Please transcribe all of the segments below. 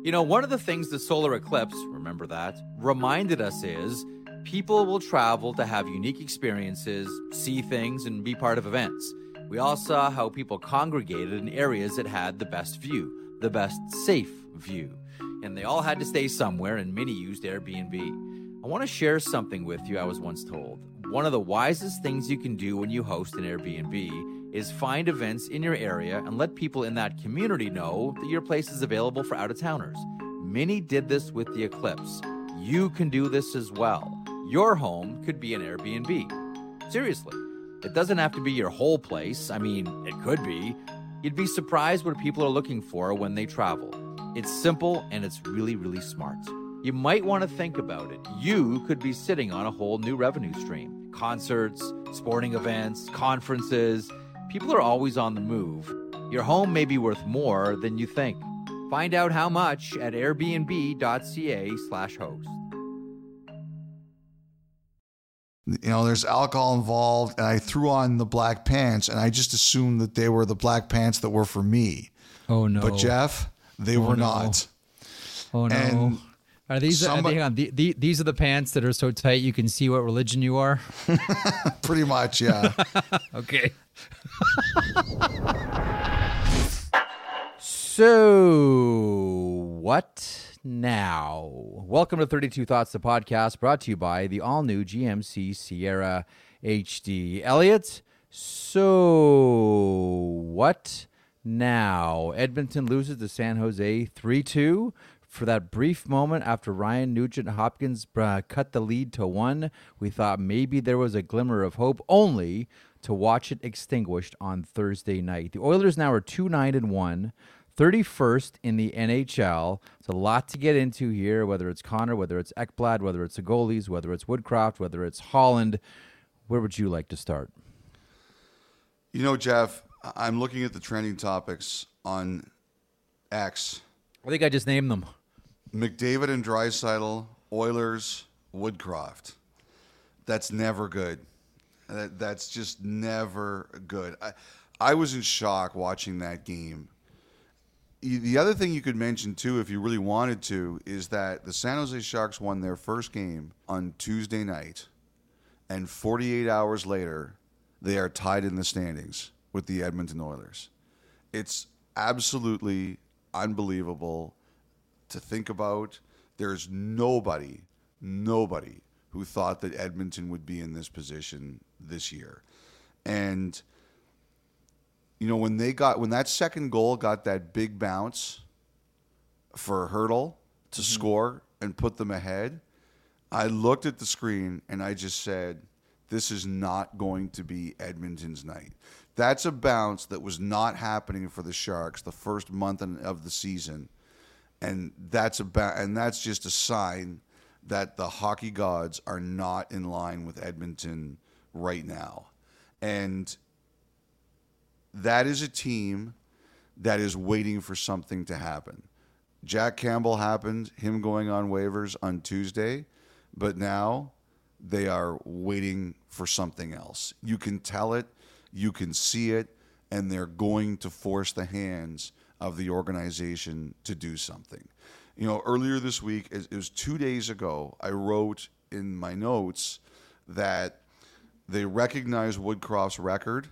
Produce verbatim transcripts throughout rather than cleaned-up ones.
You know, one of the things the solar eclipse, remember that, reminded us is people will travel to have unique experiences, see things, and be part of events. We all saw how people congregated in areas that had the best view, the best safe view. And they all had to stay somewhere, and many used Airbnb. I want to share something with you I was once told. One of the wisest things you can do when you host an Airbnb is find events in your area and let people in that community know that your place is available for out-of-towners. Many did this with the eclipse. You can do this as well. Your home could be an Airbnb. Seriously. It doesn't have to be your whole place. I mean, it could be. You'd be surprised what people are looking for when they travel. It's simple and it's really, really smart. You might want to think about it. You could be sitting on a whole new revenue stream. Concerts, sporting events, conferences. People are always on the move. Your home may be worth more than you think. Find out how much at airbnb.ca slash host. You know, there's alcohol involved, and I threw on the black pants, and I just assumed that they were the black pants that were for me. Oh, no. But, Jeff, they oh, were no. not. Oh, no. And are these, somebody, hang on, the, the, these are the pants that are so tight you can see what religion you are? Pretty much, yeah. Okay. So, what now? Welcome to thirty-two Thoughts, the podcast brought to you by the all-new G M C Sierra H D. Elliot, so what now? Edmonton loses to San Jose three two. For that brief moment after Ryan Nugent-Hopkins uh, cut the lead to one, we thought maybe there was a glimmer of hope, only to watch it extinguished on Thursday night. The Oilers now are two nine and one. thirty-first in the N H L. It's a lot to get into here, whether it's Connor, whether it's Ekblad, whether it's the goalies, whether it's Woodcroft, whether it's Holland. Where would you like to start? You know, Jeff, I'm looking at the trending topics on X. I think I just named them. McDavid and Draisaitl, Oilers, Woodcroft. That's never good. That, that's just never good. I, I was in shock watching that game. The other thing you could mention, too, if you really wanted to, is that the San Jose Sharks won their first game on Tuesday night, and forty-eight hours later, they are tied in the standings with the Edmonton Oilers. It's absolutely unbelievable to think about. There's nobody, nobody who thought that Edmonton would be in this position this year. And you know, when they got when that second goal got that big bounce for Hurdle to mm-hmm. score and put them ahead, I looked at the screen and I just said, this is not going to be Edmonton's night. That's a bounce that was not happening for the Sharks the first month of the season. And that's a ba- and that's just a sign that the hockey gods are not in line with Edmonton right now. And that is a team that is waiting for something to happen. Jack Campbell happened, him going on waivers on Tuesday, but now they are waiting for something else. You can tell it, you can see it, and they're going to force the hands of the organization to do something. You know, earlier this week, it was two days ago, I wrote in my notes that they recognize Woodcroft's record.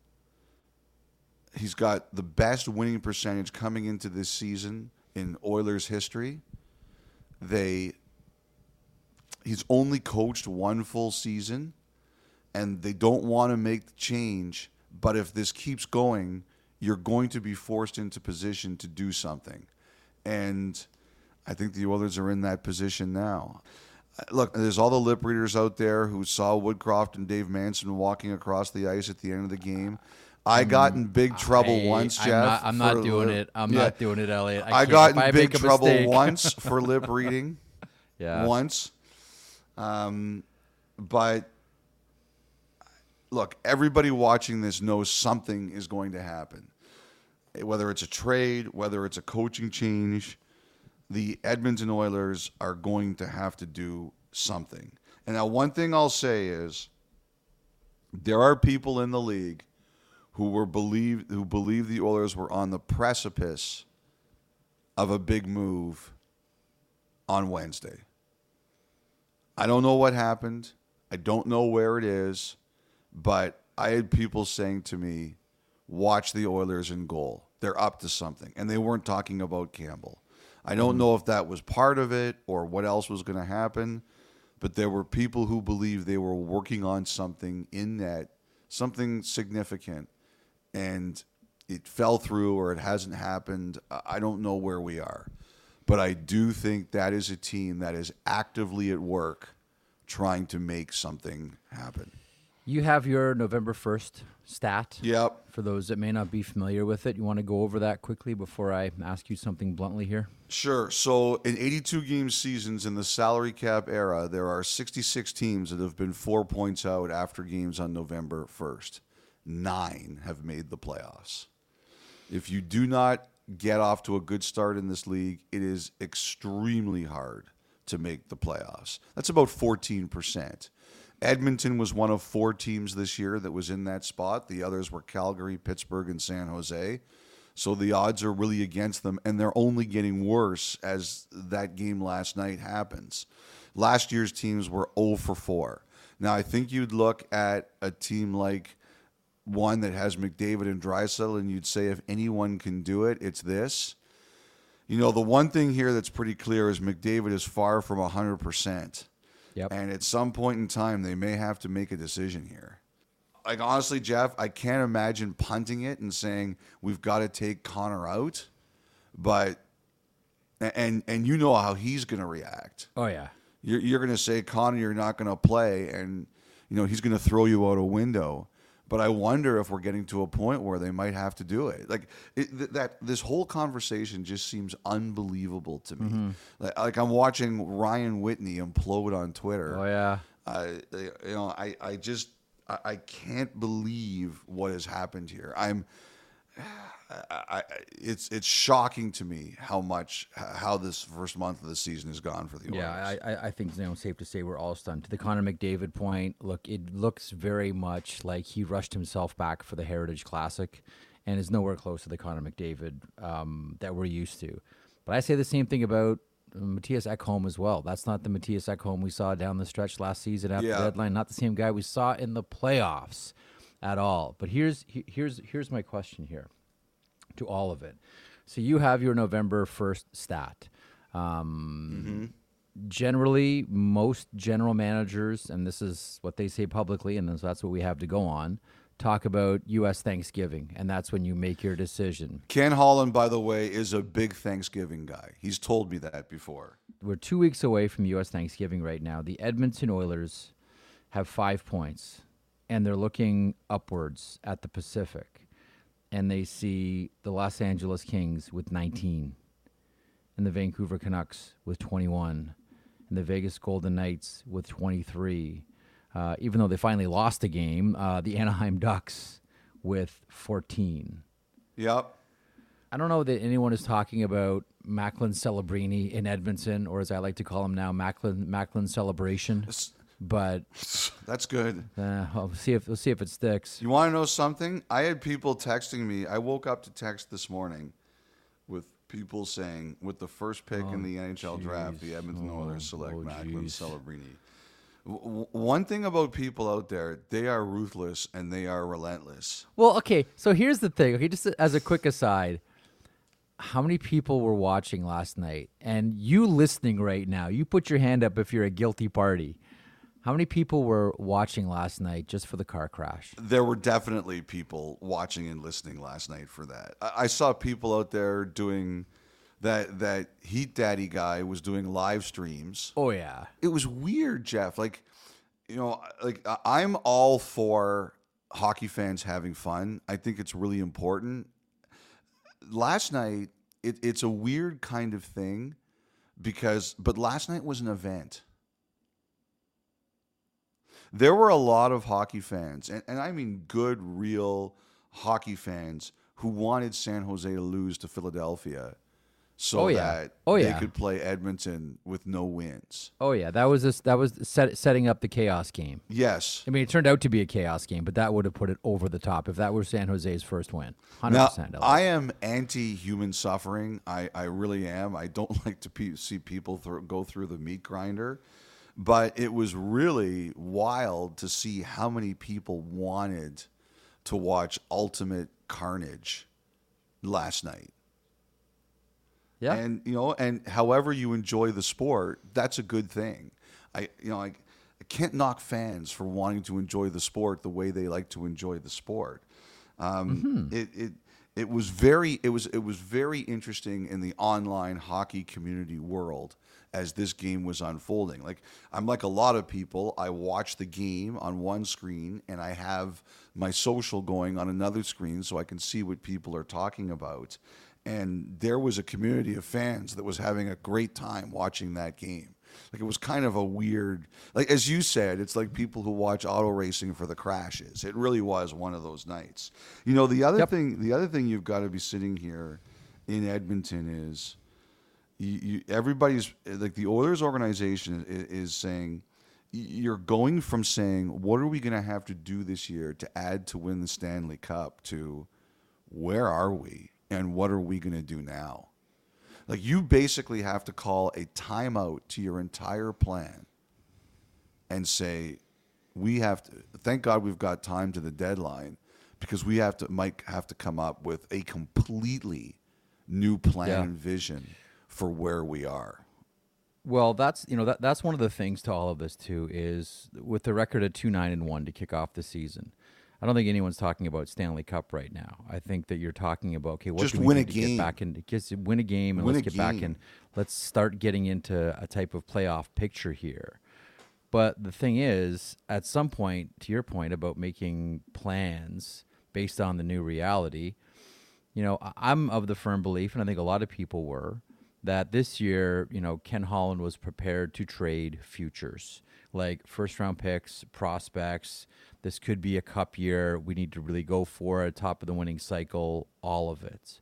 He's got the best winning percentage coming into this season in Oilers history. They, he's only coached one full season, and they don't want to make the change. But if this keeps going, you're going to be forced into position to do something. And I think the Oilers are in that position now. Look, there's all the lip readers out there who saw Woodcroft and Dave Manson walking across the ice at the end of the game. I got in big trouble I, once, I'm Jeff. Not, I'm not doing it. I'm yeah. not doing it, Elliot. I, I got in I big trouble mistake. once for lip reading. Yeah. Once. Um, but look, everybody watching this knows something is going to happen. Whether it's a trade, whether it's a coaching change, the Edmonton Oilers are going to have to do something. And now one thing I'll say is there are people in the league who were believe who believe the Oilers were on the precipice of a big move on Wednesday. I don't know what happened. I don't know where it is, but I had people saying to me, watch the Oilers in goal. They're up to something. And they weren't talking about Campbell. I don't know if that was part of it or what else was going to happen, but there were people who believed they were working on something in net, something significant, and it fell through or it hasn't happened. I don't know where we are. But I do think that is a team that is actively at work trying to make something happen. You have your November first stat. Yep. For those that may not be familiar with it, you want to go over that quickly before I ask you something bluntly here? Sure. So in eighty-two game seasons in the salary cap era, there are sixty-six teams that have been four points out after games on November first. Nine have made the playoffs. If you do not get off to a good start in this league, it is extremely hard to make the playoffs. That's about fourteen percent. Edmonton was one of four teams this year that was in that spot. The others were Calgary, Pittsburgh, and San Jose. So the odds are really against them, and they're only getting worse as that game last night happens. Last year's teams were oh for four. Now, I think you'd look at a team like one that has McDavid and Draisaitl, and you'd say if anyone can do it, it's this. You know, the one thing here that's pretty clear is McDavid is far from one hundred percent. Yep. And at some point in time, they may have to make a decision here. Like, honestly, Jeff, I can't imagine punting it and saying, we've got to take Connor out. But, and and you know how he's going to react. Oh, yeah. You're, you're going to say, Connor, you're not going to play. And, you know, he's going to throw you out a window. But I wonder if we're getting to a point where they might have to do it. Like it, th- that, this whole conversation just seems unbelievable to me. Mm-hmm. Like, like I'm watching Ryan Whitney implode on Twitter. Oh yeah. Uh, you know, I, I just, I, I can't believe what has happened here. I'm, I, I, it's, it's shocking to me how much, how this first month of the season has gone for the Oilers. Yeah, I, I think, you know, safe to say we're all stunned. To the Connor McDavid point, look, it looks very much like he rushed himself back for the Heritage Classic and is nowhere close to the Connor McDavid um, that we're used to. But I say the same thing about Matthias Ekholm as well. That's not the Matthias Ekholm we saw down the stretch last season after yeah. the deadline. Not the same guy we saw in the playoffs at all. But here's here's here's my question here to all of it. So you have your November first stat. Um, mm-hmm. Generally, most general managers, and this is what they say publicly, and that's what we have to go on, talk about U S Thanksgiving, and that's when you make your decision. Ken Holland, by the way, is a big Thanksgiving guy. He's told me that before. We're two weeks away from U S Thanksgiving right now. The Edmonton Oilers have five points, and they're looking upwards at the Pacific. And they see the Los Angeles Kings with nineteen, and the Vancouver Canucks with twenty-one, and the Vegas Golden Knights with twenty-three. Uh, even though they finally lost a game, uh, the Anaheim Ducks with fourteen. Yep. I don't know that anyone is talking about Macklin Celebrini in Edmonton, or as I like to call him now, Macklin Macklin Celebration. It's, But that's good. Uh, we'll see if we'll see if it sticks. You want to know something? I had people texting me. I woke up to text this morning with people saying, with the first pick oh, in the N H L geez. draft, the Edmonton oh, Oilers select oh, Macklin Celebrini. W- one thing about people out there, they are ruthless and they are relentless. Well, okay. So here's the thing. Okay, just as a quick aside. How many people were watching last night? And you listening right now, you put your hand up if you're a guilty party. How many people were watching last night just for the car crash? There were definitely people watching and listening last night for that. I, I saw people out there doing that. That Heat Daddy guy was doing live streams. Oh yeah, it was weird, Jeff. Like, you know, like I'm all for hockey fans having fun. I think it's really important. Last night, it, it's a weird kind of thing because, but last night was an event. There were a lot of hockey fans, and, and I mean good, real hockey fans who wanted San Jose to lose to Philadelphia so Oh, yeah. that Oh, they yeah. could play Edmonton with no wins. Oh yeah, that was this, that was set, setting up the chaos game. Yes. I mean, it turned out to be a chaos game, but that would have put it over the top if that were San Jose's first win. one hundred Now, percent. I am anti-human suffering. I, I really am. I don't like to pe- see people thro- go through the meat grinder. But it was really wild to see how many people wanted to watch Ultimate Carnage last night. Yeah. And, you know, and however you enjoy the sport, that's a good thing. I, you know, I, I can't knock fans for wanting to enjoy the sport the way they like to enjoy the sport. Um, Mm-hmm. It, it, it was very, it was, it was very interesting in the online hockey community world as this game was unfolding. Like, I'm like a lot of people. I watch the game on one screen and I have my social going on another screen so I can see what people are talking about. And there was a community of fans that was having a great time watching that game. Like, it was kind of a weird, like, as you said, it's like people who watch auto racing for the crashes. It really was one of those nights. You know, the other Yep. thing, the other thing you've got to be sitting here in Edmonton is you, you, everybody's, like, the Oilers organization is, is saying, you're going from saying, what are we going to have to do this year to add to win the Stanley Cup, to where are we and what are we going to do now? Like, you basically have to call a timeout to your entire plan and say, we have to, thank God we've got time to the deadline, because we have to, might have to come up with a completely new plan Yeah. and vision for where we are. Well, that's you know that that's one of the things to all of this too, is with the record at two nine and one to kick off the season. I don't think anyone's talking about Stanley Cup right now. I think that you're talking about, okay, what Just can we win do a to game. get back into just win a game and Win let's a get back game. in. Let's start getting into a type of playoff picture here. But the thing is, at some point, to your point about making plans based on the new reality, you know, I- I'm of the firm belief, and I think a lot of people were, that this year, you know, Ken Holland was prepared to trade futures, like first round picks, prospects. This could be a cup year. We need to really go for it, top of the winning cycle, all of it.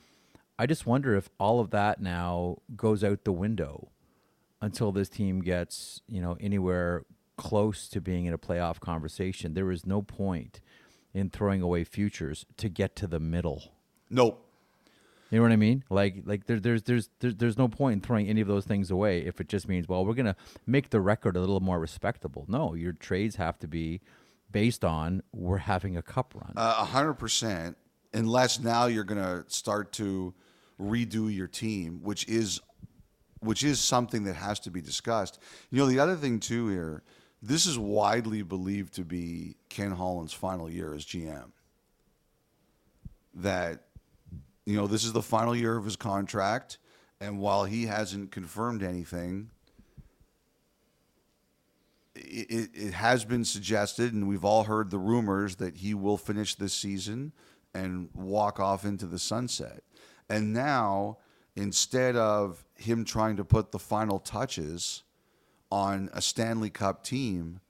I just wonder if all of that now goes out the window until this team gets, you know, anywhere close to being in a playoff conversation. There is no point in throwing away futures to get to the middle. Nope. You know what I mean? Like, like there, there's, there's, there's, there's no point in throwing any of those things away if it just means, well, we're gonna make the record a little more respectable. No, your trades have to be based on we're having a cup run. A hundred percent. Unless now you're going to start to redo your team, which is, which is something that has to be discussed. You know, the other thing too here, this is widely believed to be Ken Holland's final year as G M. That, you know, this is the final year of his contract, and while he hasn't confirmed anything, it, it has been suggested, and we've all heard the rumors, that he will finish this season and walk off into the sunset. And now, instead of him trying to put the final touches on a Stanley Cup team,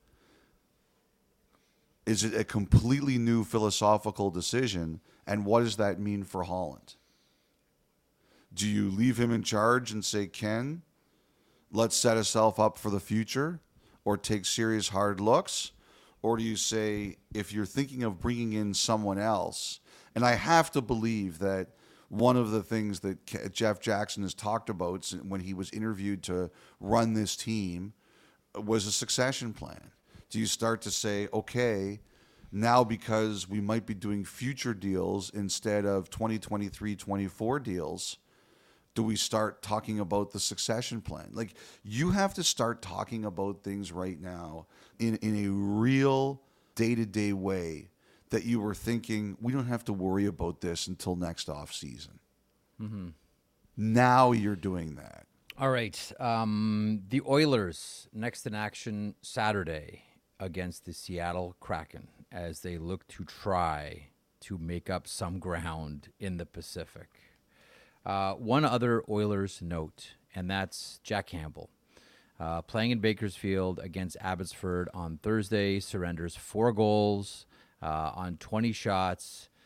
is it a completely new philosophical decision? And what does that mean for Holland? Do you leave him in charge and say, Ken, let's set ourselves up for the future, or take serious hard looks? Or do you say, if you're thinking of bringing in someone else, and I have to believe that one of the things that Ke- Jeff Jackson has talked about s- when he was interviewed to run this team was a succession plan. Do you start to say, okay, now because we might be doing future deals instead of twenty twenty-three twenty-four deals, do we start talking about the succession plan? Like, you have to start talking about things right now in, in a real day-to-day way, that you were thinking, we don't have to worry about this until next off season. Mm-hmm. Now you're doing that. All right. Um, the Oilers next in action Saturday against the Seattle Kraken as they look to try to make up some ground in the Pacific. Uh, one other Oilers note, and that's Jack Campbell. Uh, playing in Bakersfield against Abbotsford on Thursday, surrenders four goals uh, on twenty shots.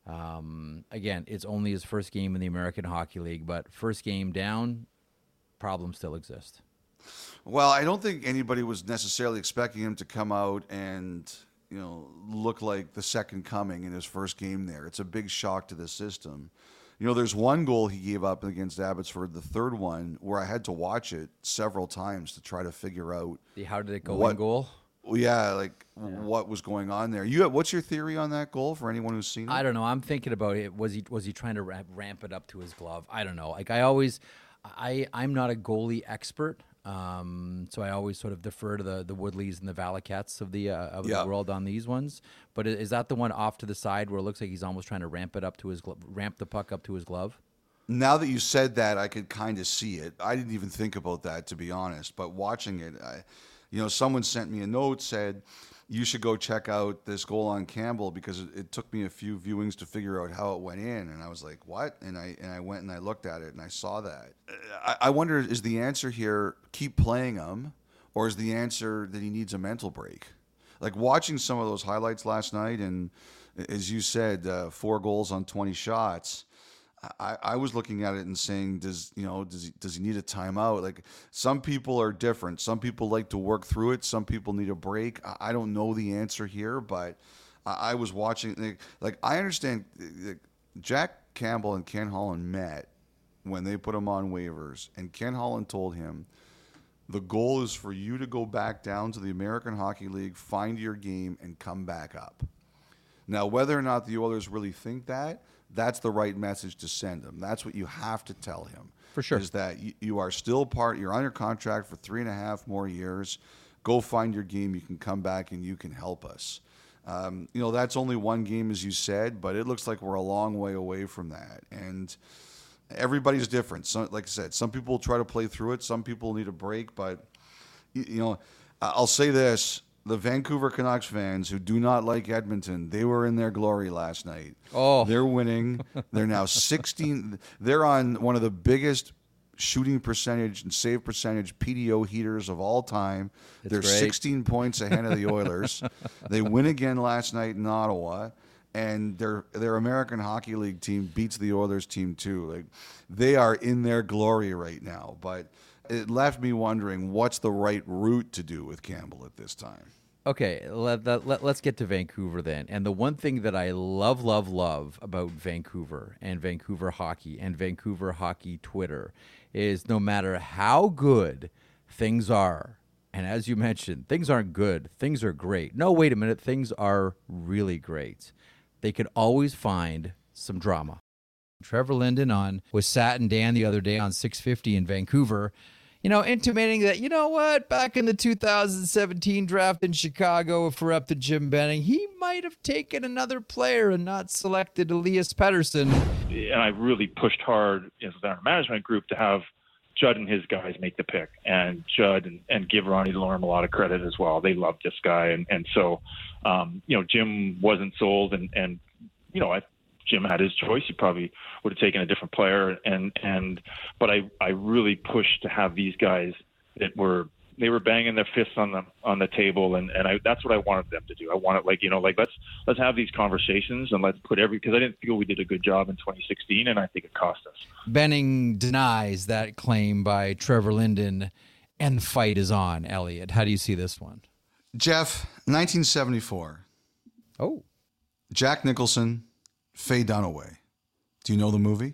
Um, again, it's only his first game in the American Hockey League, but first game down, problems still exist. Well, I don't think anybody was necessarily expecting him to come out and, you know, look like the second coming in his first game there. It's a big shock to the system. You know, there's one goal he gave up against Abbotsford, the third one, where I had to watch it several times to try to figure out. How did it go what, in goal? Well, yeah, like yeah. what was going on there. You, what's your theory on that goal for anyone who's seen it? I don't know. I'm thinking about it. Was he was he trying to ramp, ramp it up to his glove? I don't know. Like I always, I I'm not a goalie expert. Um, so I always sort of defer to the the Woodleys and the Valiquettes of the uh, of yeah. the world on these ones. But is that the one off to the side where it looks like he's almost trying to ramp it up to his glo- ramp the puck up to his glove? Now that you said that, I could kind of see it. I didn't even think about that, to be honest. But watching it, I, you know, someone sent me a note, said you should go check out this goal on Campbell because it, it took me a few viewings to figure out how it went in. And I was like, what? And I and I went and I looked at it and I saw that. I, I wonder, is the answer here keep playing him, or is the answer that he needs a mental break? Like watching some of those highlights last night, and as you said, uh, four goals on twenty shots. I, I was looking at it and saying, does you know, does he, does he need a timeout? Like some people are different. Some people like to work through it. Some people need a break. I, I don't know the answer here, but I, I was watching. Like, like I understand, like, Jack Campbell and Ken Holland met when they put him on waivers, and Ken Holland told him, the goal is for you to go back down to the American Hockey League, find your game, and come back up. Now, whether or not the Oilers really think that, that's the right message to send him. That's what you have to tell him. For sure. Is that you, you are still part, you're under contract for three and a half more years. Go find your game. You can come back and you can help us. Um, you know, that's only one game, as you said, but it looks like we're a long way away from that. And everybody's different. So, like I said, some people try to play through it. Some people need a break. But, you, you know, I'll say this. The Vancouver Canucks fans who do not like Edmonton, they were in their glory last night. Oh. They're winning. They're now sixteen. They're on one of the biggest shooting percentage and save percentage P D O heaters of all time. It's They're great. sixteen points ahead of the Oilers. They win again last night in Ottawa. And their their American Hockey League team beats the Oilers team too. Like they are in their glory right now. But it left me wondering what's the right route to do with Campbell at this time. Okay, let, let, let, let's get to Vancouver then. And the one thing that I love, love, love about Vancouver and Vancouver hockey and Vancouver hockey Twitter is no matter how good things are, and as you mentioned, things aren't good, things are great. No, wait a minute, things are really great. They can always find some drama. Trevor Linden on with Sat and Dan the other day on six fifty in Vancouver, you know, intimating that, you know what, back in the two thousand seventeen draft in Chicago, if we're up to Jim Benning, he might have taken another player and not selected Elias Pettersson. And I really pushed hard as our management group to have Judd and his guys make the pick, and Judd and, and give Ronnie Delorme a lot of credit as well. They loved this guy. And, and so, um, you know, Jim wasn't sold, and, and you know, I Jim had his choice. He probably would have taken a different player. And, and, but I, I really pushed to have these guys that were, they were banging their fists on the, on the table. And, and I, that's what I wanted them to do. I wanted, like, you know, like, let's, let's have these conversations and let's put every, because I didn't feel we did a good job in twenty sixteen, and I think it cost us. Benning denies that claim by Trevor Linden, and the fight is on. Elliot, how do you see this one? Jeff, nineteen seventy-four. Oh. Jack Nicholson, Faye Dunaway. Do you know the movie?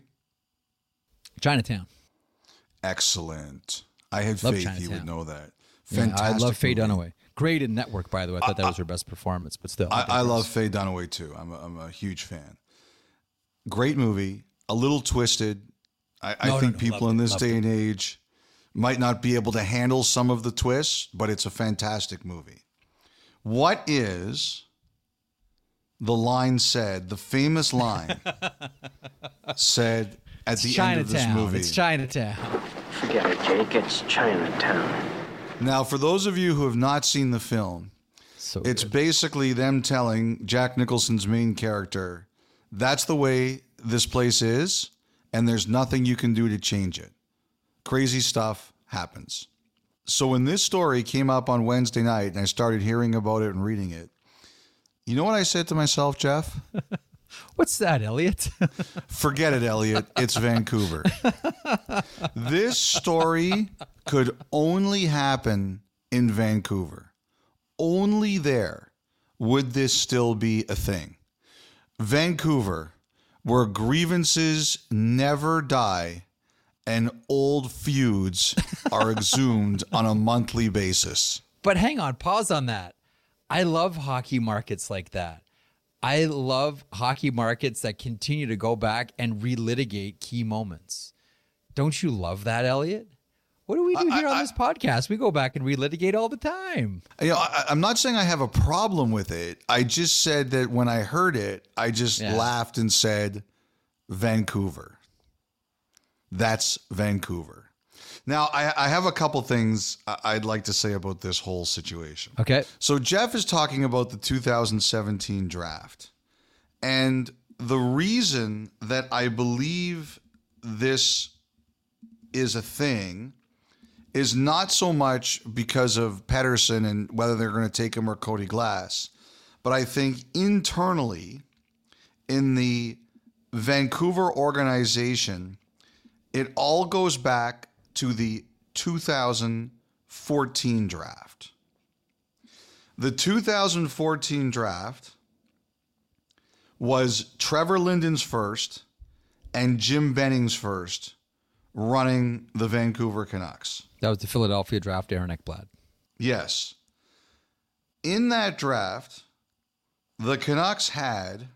Chinatown. Excellent. I had Love faith Chinatown. you would know that. Yeah, Fantastic. I love Faye movie. Dunaway. Great in Network, by the way. I thought that was her best performance, but still. I, I digress. love Faye Dunaway too. I'm a, I'm a huge fan. Great movie. A little twisted. I, I No, no, think no, people loved in it, this loved day it. and age might not be able to handle some of the twists, but it's a fantastic movie. What is the line said, the famous line said at the end of this Chinatown. movie? It's Chinatown. Forget it, Jake. It's Chinatown. Now, for those of you who have not seen the film, So it's good. basically them telling Jack Nicholson's main character, that's the way this place is, and there's nothing you can do to change it. Crazy stuff happens. So when this story came up on Wednesday night and I started hearing about it and reading it, you know what I said to myself, Jeff? What's that, Elliot? Forget it, Elliot. It's Vancouver. This story could only happen in Vancouver. Only there would this still be a thing. Vancouver, where grievances never die and old feuds are exhumed on a monthly basis. But hang on, pause on that. I love hockey markets like that. I love hockey markets that continue to go back and relitigate key moments. Don't you love that, Elliot? What do we do here I, I, on this podcast? We go back and relitigate all the time. You know, I, I'm not saying I have a problem with it. I just said that when I heard it, I just yeah. laughed and said, Vancouver. That's Vancouver. Now, I, I have a couple things I'd like to say about this whole situation. Okay. So Jeff is talking about the two thousand seventeen draft. And the reason that I believe this is a thing is not so much because of Pettersson and whether they're going to take him or Cody Glass, but I think internally in the Vancouver organization, it all goes back to the two thousand fourteen draft. The two thousand fourteen draft was Trevor Linden's first and Jim Benning's first running the Vancouver Canucks. That was the Philadelphia draft, Aaron Ekblad. Yes. In that draft, the Canucks had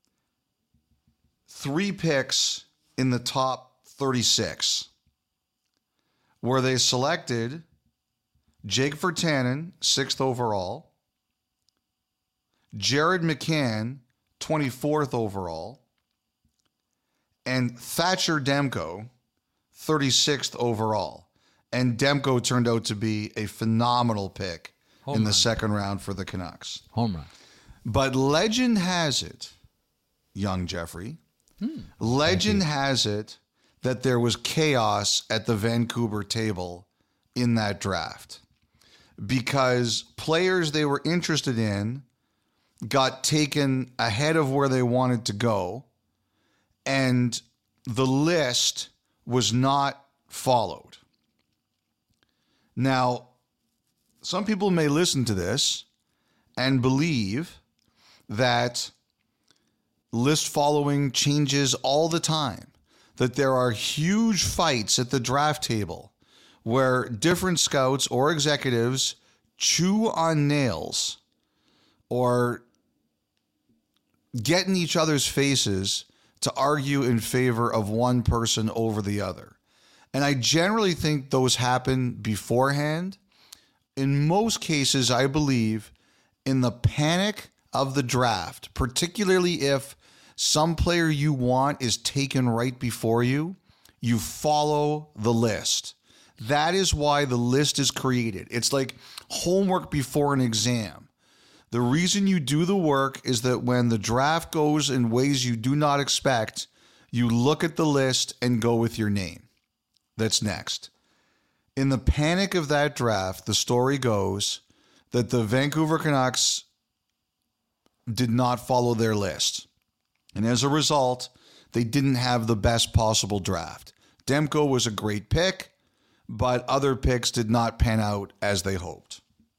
three picks in the top thirty-six, where they selected Jake Virtanen, sixth overall, Jared McCann, twenty-fourth overall, and Thatcher Demko, thirty-sixth overall. And Demko turned out to be a phenomenal pick Home in run. the second round for the Canucks. Home run. But legend has it, young Jeffrey, hmm. legend has it that there was chaos at the Vancouver table in that draft because players they were interested in got taken ahead of where they wanted to go, and the list was not followed. Now, some people may listen to this and believe that list following changes all the time, that there are huge fights at the draft table where different scouts or executives chew on nails or get in each other's faces to argue in favor of one person over the other. And I generally think those happen beforehand. In most cases, I believe in the panic of the draft, particularly if some player you want is taken right before you, you follow the list. That is why the list is created. It's like homework before an exam. The reason you do the work is that when the draft goes in ways you do not expect, you look at the list and go with your name. That's next. In the panic of that draft, the story goes that the Vancouver Canucks did not follow their list. And as a result, they didn't have the best possible draft. Demko was a great pick, but other picks did not pan out as they hoped.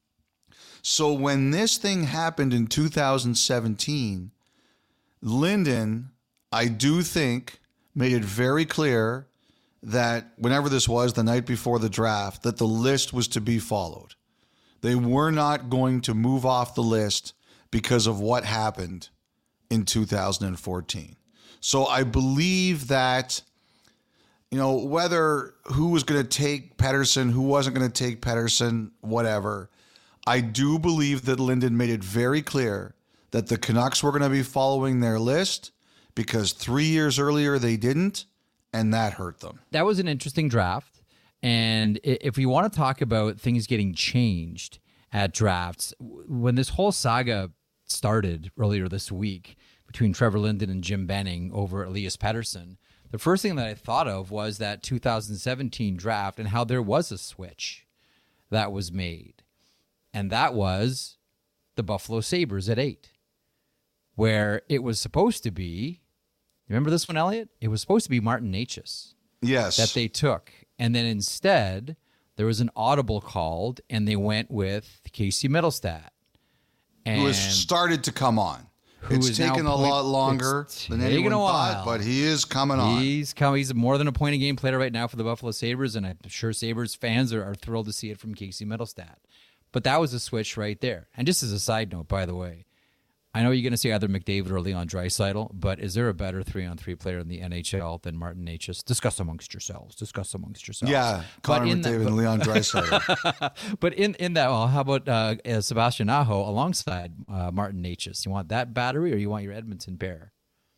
So when this thing happened in two thousand seventeen, Linden, I do think, made it very clear that whenever this was, the night before the draft, that the list was to be followed. They were not going to move off the list because of what happened in two thousand fourteen. So I believe that, you know, whether who was going to take Pettersson, who wasn't going to take Pettersson, whatever, I do believe that Linden made it very clear that the Canucks were going to be following their list because three years earlier they didn't, and that hurt them. That was an interesting draft. And if we want to talk about things getting changed at drafts, when this whole saga started earlier this week between Trevor Linden and Jim Benning over Elias Pettersson, the first thing that I thought of was that two thousand seventeen draft and how there was a switch that was made. And that was the Buffalo Sabres at eight. where it was supposed to be, remember this one, Elliot? It was supposed to be Martin Necas Yes. that they took. And then instead, there was an audible called, and they went with Casey Mittelstadt. And who has started to come on. It's is now taken a point- lot longer it's than taken anyone a thought, while. but he is coming on. He's come, He's more than a point a game player right now for the Buffalo Sabres, and I'm sure Sabres fans are, are thrilled to see it from Casey Mittelstadt. But that was a switch right there. And just as a side note, by the way, I know you're going to say either McDavid or Leon Draisaitl, but is there a better three-on-three player in the N H L than Martin Necas? Discuss amongst yourselves. Discuss amongst yourselves. Yeah, But Connor in McDavid that- and Leon Draisaitl. But in, in that, well, how about uh, uh, Sebastian Aho alongside uh, Martin Necas? You want that battery, or you want your Edmonton pair?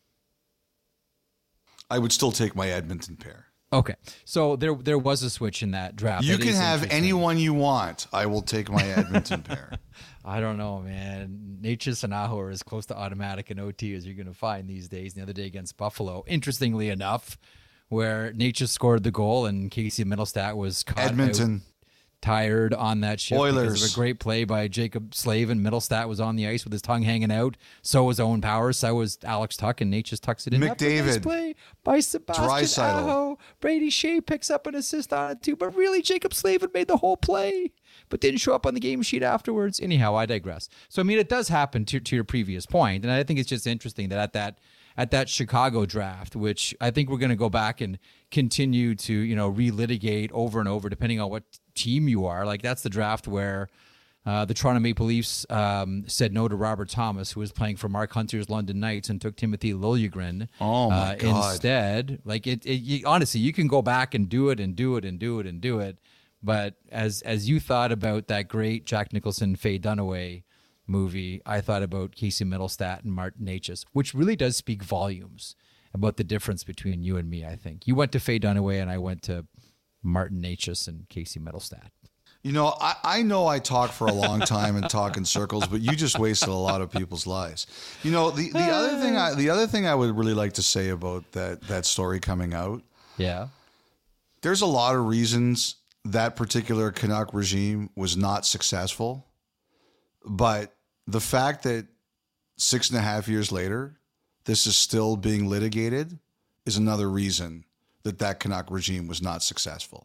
I would still take my Edmonton pair. Okay, so there there was a switch in that draft. You That can is have interesting. anyone you want. I will take my Edmonton pair. I don't know, man. Necas and Aho are as close to automatic and O T as you're going to find these days. The other day against Buffalo, interestingly enough, where Necas scored the goal and Casey Mittelstadt was caught Edmonton. out, tired on that shift because Oilers. of a great play by Jacob Slavin. Mittelstadt was on the ice with his tongue hanging out. So was Owen Power. So was Alex Tuck, and Necas tucks it in. After a nice McDavid. play by Sebastian Draisaitl. Aho. Brady Shea picks up an assist on it too, but really Jacob Slavin made the whole play, but didn't show up on the game sheet afterwards. Anyhow, I digress. So I mean, it does happen to to your previous point, and I think it's just interesting that at that at that Chicago draft, which I think we're going to go back and continue to you know relitigate over and over, depending on what team you are. Like that's the draft where uh, the Toronto Maple Leafs um, said no to Robert Thomas, who was playing for Mark Hunter's London Knights, and took Timothy Liljegren Oh, my uh, God. instead. Like it, it you, honestly, you can go back and do it and do it and do it and do it. But as as you thought about that great Jack Nicholson, Faye Dunaway movie, I thought about Casey Mittelstadt and Martin Necas, which really does speak volumes about the difference between you and me, I think. You went to Faye Dunaway, and I went to Martin Necas and Casey Mittelstadt. You know, I, I know I talk for a long time and talk in circles, but you just wasted a lot of people's lives. You know, the, the other thing I the other thing I would really like to say about that that story coming out, Yeah. there's a lot of reasons that particular Canuck regime was not successful, but the fact that six and a half years later, this is still being litigated is another reason that that Canuck regime was not successful.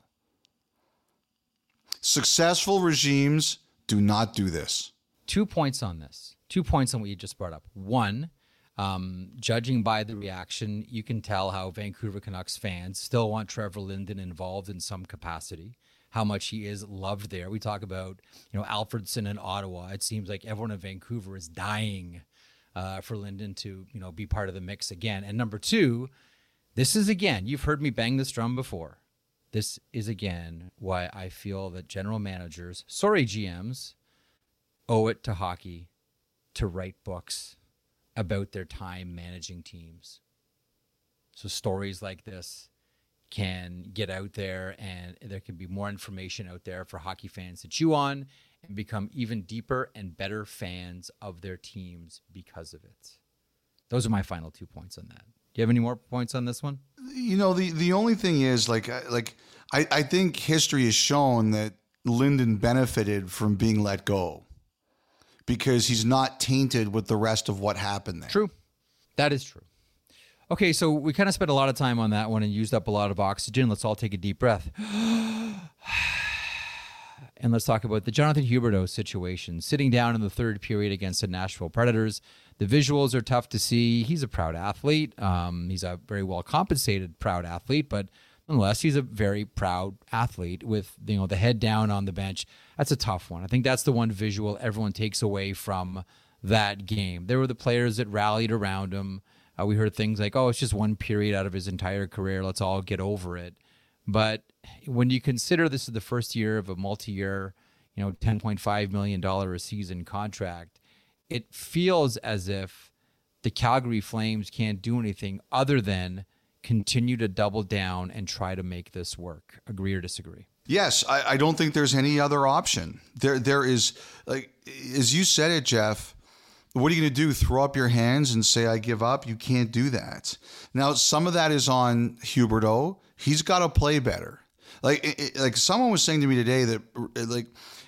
Successful regimes do not do this. Two points on this. Two points on what you just brought up. One, um, judging by the reaction, you can tell how Vancouver Canucks fans still want Trevor Linden involved in some capacity, how much he is loved there. We talk about, you know, Alfredson in Ottawa. It seems like everyone in Vancouver is dying uh, for Linden to, you know, be part of the mix again. And number two, this is, again, you've heard me bang this drum before. This is, again, why I feel that general managers, sorry, G Ms, owe it to hockey to write books about their time managing teams. So stories like this can get out there, and there can be more information out there for hockey fans to chew on and become even deeper and better fans of their teams because of it. Those are my final two points on that. Do you have any more points on this one? You know, the, the only thing is, like, I- like I, I think history has shown that Linden benefited from being let go because he's not tainted with the rest of what happened there. True. That is true. Okay, so we kind of spent a lot of time on that one and used up a lot of oxygen. Let's all take a deep breath. And let's talk about the Jonathan Huberdeau situation. Sitting down in the third period against the Nashville Predators. The visuals are tough to see. He's a proud athlete. Um, he's a very well-compensated proud athlete, but nonetheless, he's a very proud athlete with, you know, the head down on the bench. That's a tough one. I think that's the one visual everyone takes away from that game. There were the players that rallied around him. Uh, we heard things like, oh, it's just one period out of his entire career. Let's all get over it. But when you consider this is the first year of a multi-year, you know, ten point five million dollars a season contract, it feels as if the Calgary Flames can't do anything other than continue to double down and try to make this work. Agree or disagree? Yes, I, I don't think there's any other option. There, there is, like, as you said it, Jeff, what are you going to do? Throw up your hands and say, I give up? You can't do that. Now, some of that is on Huberdeau. He's got to play better. Like, it, like someone was saying to me today that, like,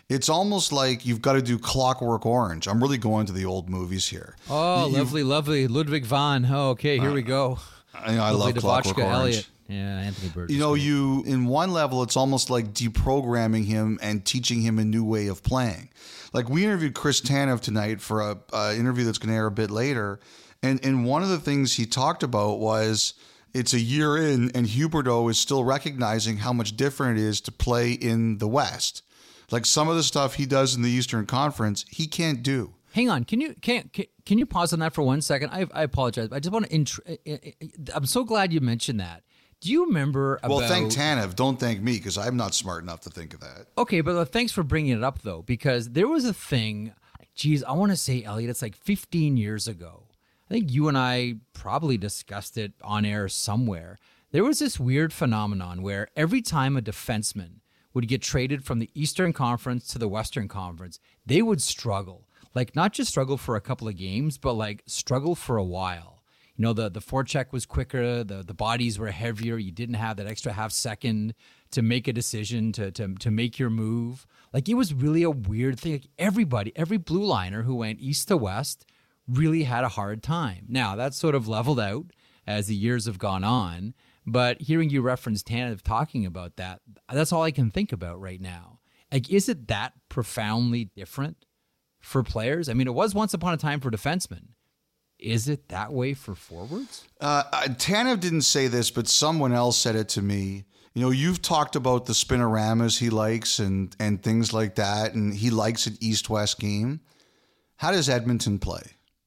It's almost like you've got to do Clockwork Orange. I'm really going to the old movies here. Oh, You- lovely, lovely. Ludwig van. Oh, okay, here we go. I, I Lovely love Clockwork Dvořáčka, Orange. Elliot. Yeah, Anthony Burgess. You know, you in one level, it's almost like deprogramming him and teaching him a new way of playing. Like we interviewed Chris Tanev tonight for a, a interview that's going to air a bit later, and and one of the things he talked about was it's a year in, and Huberdeau is still recognizing how much different it is to play in the West. Like some of the stuff he does in the Eastern Conference, he can't do. Hang on, can you can can, can you pause on that for one second? I I apologize. I just want to. Int- I'm so glad you mentioned that. Do you remember about? Well, thank Tanev. Don't thank me because I'm not smart enough to think of that. Okay, but uh, thanks for bringing it up though, because there was a thing. Geez, I want to say, Elliot, it's like fifteen years ago. I think you and I probably discussed it on air somewhere. There was this weird phenomenon where every time a defenseman would get traded from the Eastern Conference to the Western Conference, they would struggle. Like not just struggle for a couple of games, but like struggle for a while. You know, the, the forecheck was quicker, the, the bodies were heavier, you didn't have that extra half second to make a decision, to, to, to make your move. Like it was really a weird thing. Like everybody, every blue liner who went east to west really had a hard time. Now, that's sort of leveled out as the years have gone on, but hearing you reference Tanev talking about that, that's all I can think about right now. Like, is it that profoundly different for players? I mean, it was once upon a time for defensemen. Is it that way for forwards? Uh, Tanev didn't say this, but someone else said it to me. You know, you've talked about the spinoramas he likes and, and things like that, and he likes an East-West game. How does Edmonton play?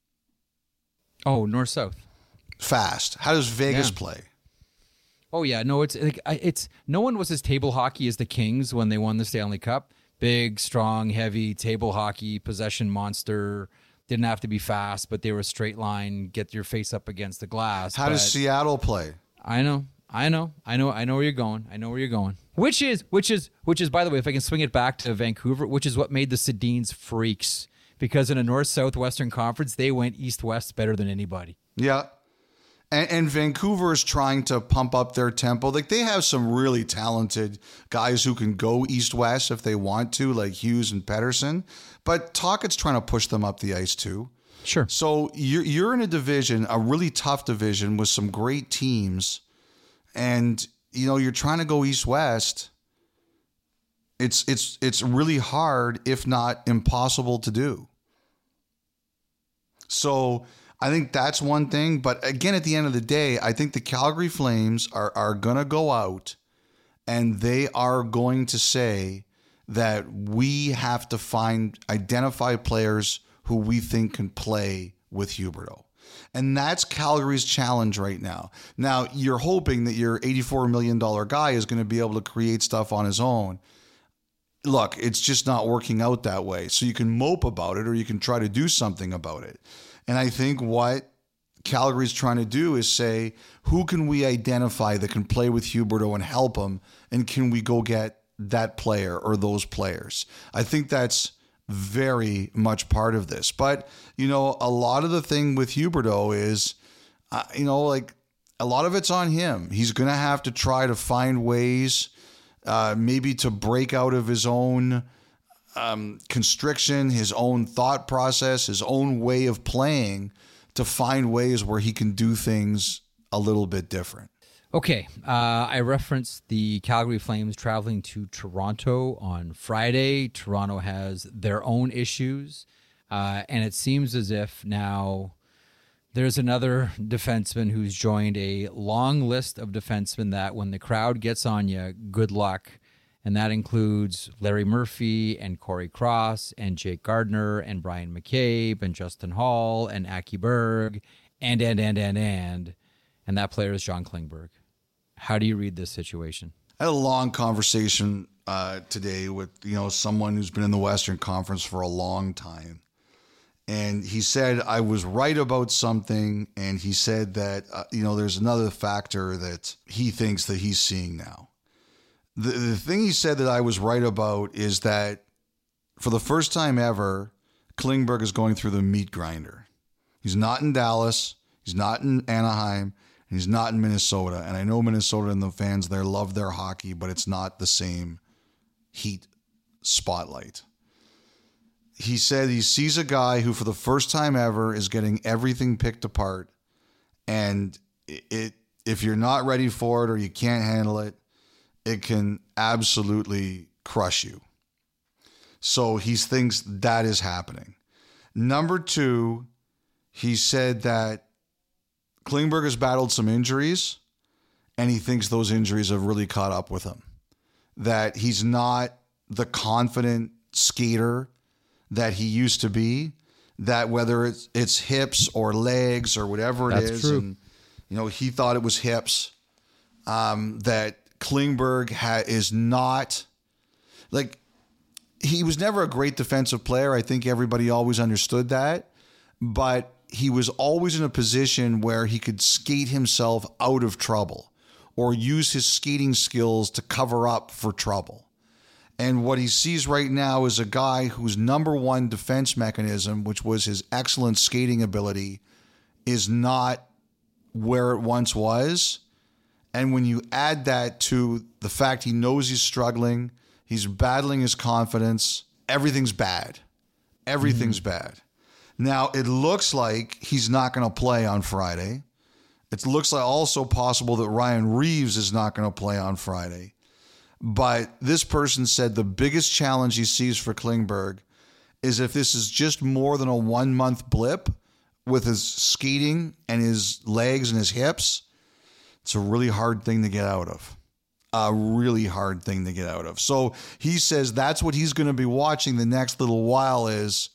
Oh, north-south. Fast. How does Vegas Yeah. play? Oh yeah, no, it's like I- it's no one was as table hockey as the Kings when they won the Stanley Cup. Big, strong, heavy table hockey, possession monster. Didn't have to be fast, but they were straight line, get your face up against the glass. How but does Seattle play? I know, I know, I know, I know where you're going. I know where you're going. Which is, which is, which is, by the way, if I can swing it back to Vancouver, which is what made the Sedins freaks, because in a North-South Western Conference, they went East-West better than anybody. Yeah. And, and Vancouver is trying to pump up their tempo. Like they have some really talented guys who can go east-west if they want to, like Hughes and Pettersson. But Tocchet's trying to push them up the ice too. Sure. So you're you're in a division, a really tough division with some great teams, and you know you're trying to go east-west. It's it's it's really hard, if not impossible, to do. So I think that's one thing. But again, at the end of the day, I think the Calgary Flames are, are going to go out and they are going to say that we have to find, identify players who we think can play with Huberdeau. And that's Calgary's challenge right now. Now, you're hoping that your eighty-four million dollars guy is going to be able to create stuff on his own. Look, it's just not working out that way. So you can mope about it or you can try to do something about it. And I think what Calgary's trying to do is say, who can we identify that can play with Huberdeau and help him? And can we go get that player or those players? I think that's very much part of this. But, you know, a lot of the thing with Huberdeau is, uh, you know, like a lot of it's on him. He's going to have to try to find ways uh, maybe to break out of his own um, constriction, his own thought process, his own way of playing to find ways where he can do things a little bit different. Okay, uh, I referenced the Calgary Flames traveling to Toronto on Friday. Toronto has their own issues, uh, and it seems as if now there's another defenseman who's joined a long list of defensemen that when the crowd gets on you, good luck. And that includes Larry Murphy and Corey Cross and Jake Gardner and Brian McCabe and Justin Hall and Aki Berg and, and, and, and, and, and that player is John Klingberg. How do you read this situation? I had a long conversation uh, today with, you know, someone who's been in the Western Conference for a long time. And he said I was right about something. And he said that, uh, you know, there's another factor that he thinks that he's seeing now. The, the thing he said that I was right about is that for the first time ever, Klingberg is going through the meat grinder. He's not in Dallas. He's not in Anaheim. And he's not in Minnesota. And I know Minnesota and the fans there love their hockey, but it's not the same heat spotlight. He said he sees a guy who for the first time ever is getting everything picked apart, and it if you're not ready for it or you can't handle it, it can absolutely crush you. So he thinks that is happening. Number two, he said that Klingberg has battled some injuries, and he thinks those injuries have really caught up with him. That he's not the confident skater that he used to be, that whether it's, it's hips or legs or whatever it That's is, true. and you know, he thought it was hips, um, that Klingberg ha- is not, like, he was never a great defensive player. I think everybody always understood that, but he was always in a position where he could skate himself out of trouble or use his skating skills to cover up for trouble. And what he sees right now is a guy whose number one defense mechanism, which was his excellent skating ability, is not where it once was. And when you add that to the fact he knows he's struggling, he's battling his confidence, everything's bad. Everything's mm-hmm. bad. Now, it looks like he's not going to play on Friday. It looks like also possible that Ryan Reeves is not going to play on Friday. But this person said the biggest challenge he sees for Klingberg is if this is just more than a one-month blip with his skating and his legs and his hips, it's a really hard thing to get out of. A really hard thing to get out of. So he says that's what he's going to be watching the next little while is,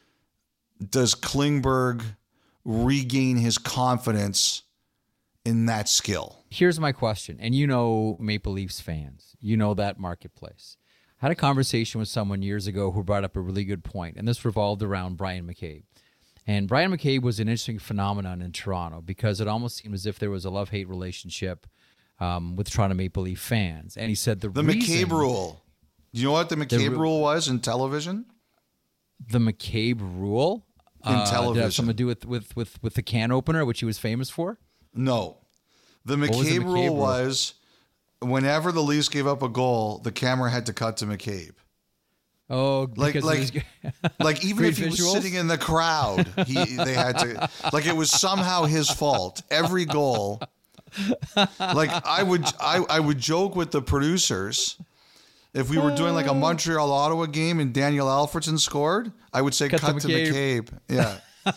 does Klingberg regain his confidence in that skill? Here's my question, and you know Maple Leafs fans, you know that marketplace. I had a conversation with someone years ago who brought up a really good point, and this revolved around Brian McCabe. And Brian McCabe was an interesting phenomenon in Toronto because it almost seemed as if there was a love-hate relationship um, with Toronto Maple Leaf fans. And he said the, the reason... McCabe rule. Do you know what the McCabe the, rule was in television? The McCabe rule? In uh, television. Did it have something to do with, with, with, with the can opener, which he was famous for? No. The McCabe, McCabe, the McCabe rule rule was whenever the Leafs gave up a goal, the camera had to cut to McCabe. Oh, like like was... like even if he visuals? was sitting in the crowd, he they had to like it was somehow his fault. Every goal. Like I would I, I would joke with the producers if we were doing like a Montreal Ottawa game and Daniel Alfredson scored, I would say cut, cut to McCabe. McCabe. Yeah.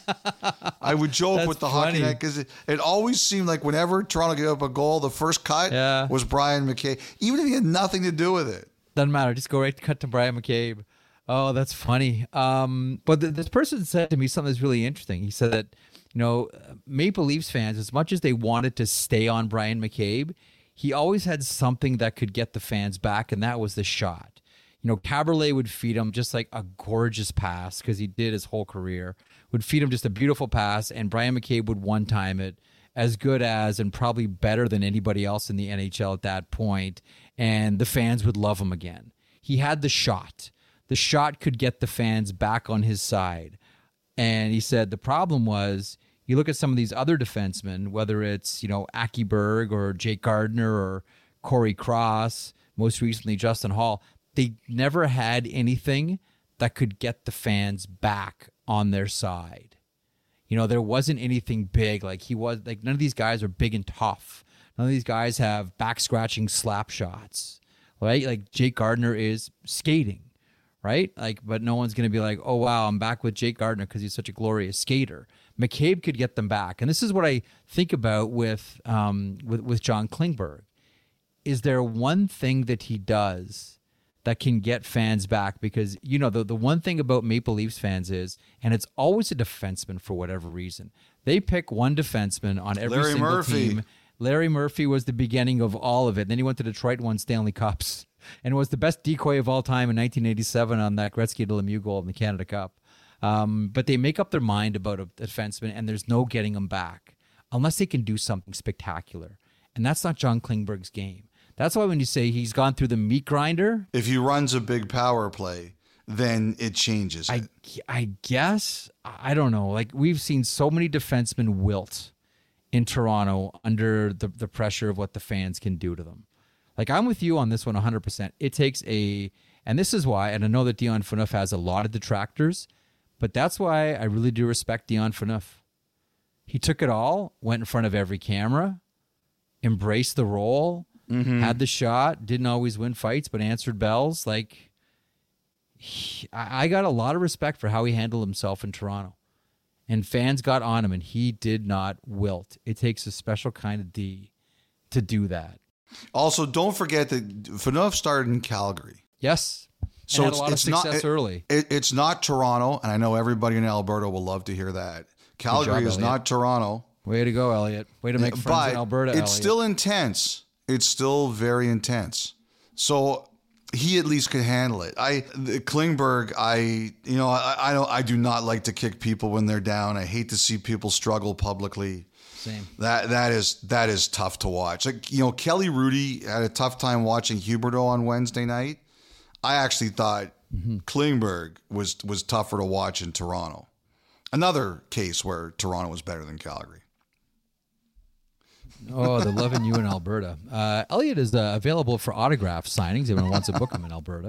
I would joke That's with the funny. hockey night because it, it always seemed like whenever Toronto gave up a goal, the first cut yeah. was Brian McCabe, even if he had nothing to do with it. Doesn't matter. Just go right to cut to Brian McCabe. Oh, that's funny. Um, but th- this person said to me something that's really interesting. He said that, you know, Maple Leafs fans, as much as they wanted to stay on Brian McCabe, he always had something that could get the fans back, and that was the shot. You know, Caberlet would feed him just like a gorgeous pass because he did his whole career. Would feed him just a beautiful pass, and Brian McCabe would one-time it as good as and probably better than anybody else in the N H L at that point, and the fans would love him again. He had the shot. The shot could get the fans back on his side. And he said the problem was, you look at some of these other defensemen, whether it's, you know, Aki Berg or Jake Gardiner or Corey Cross, most recently Justin Hall, they never had anything that could get the fans back on their side. You know, there wasn't anything big. Like he was, like none of these guys are big and tough. None of these guys have back scratching slap shots, right? Like Jake Gardiner is skating, right? Like, but no one's going to be like, oh wow, I'm back with Jake Gardiner because he's such a glorious skater. McCabe could get them back. And this is what I think about with, um, with, with John Klingberg. Is there one thing that he does that can get fans back? Because, you know, the, the one thing about Maple Leafs fans is, and it's always a defenseman for whatever reason, they pick one defenseman on every Larry single Murphy. team. Larry Murphy was the beginning of all of it. And then he went to Detroit and won Stanley Cups and was the best decoy of all time in nineteen eighty-seven on that Gretzky to Lemieux goal in the Canada Cup. Um, but they make up their mind about a defenseman, and there's no getting them back unless they can do something spectacular. And that's not John Klingberg's game. That's why when you say he's gone through the meat grinder, if he runs a big power play, then it changes I, it. I guess, I don't know. Like, we've seen so many defensemen wilt in Toronto under the, the pressure of what the fans can do to them. Like, I'm with you on this one one hundred percent. It takes a And this is why, and I know that Dion Phaneuf has a lot of detractors, but that's why I really do respect Dion Phaneuf. He took it all, went in front of every camera, embraced the role, mm-hmm. had the shot, didn't always win fights, but answered bells. Like, he, I got a lot of respect for how he handled himself in Toronto. And fans got on him, and he did not wilt. It takes a special kind of D to do that. Also, don't forget that Phaneuf started in Calgary. Yes. So had it's, a lot it's of success not, it, early. It, it's not Toronto, and I know everybody in Alberta will love to hear that. Calgary job, is Elliot. not Toronto. Way to go, Elliot. Way to make friends but in Alberta, it's Elliot. still intense. It's still very intense. So he at least could handle it. I Klingberg, I you know, I, I don't I do not like to kick people when they're down. I hate to see people struggle publicly. Same. That that is that is tough to watch. Like, you know, Kelly Rudy had a tough time watching Huberdeau on Wednesday night. I actually thought mm-hmm. Klingberg was was tougher to watch in Toronto. Another case where Toronto was better than Calgary. Oh, they're loving you in Alberta. Uh, Elliot is uh, available for autograph signings. If anyone wants to book him in Alberta.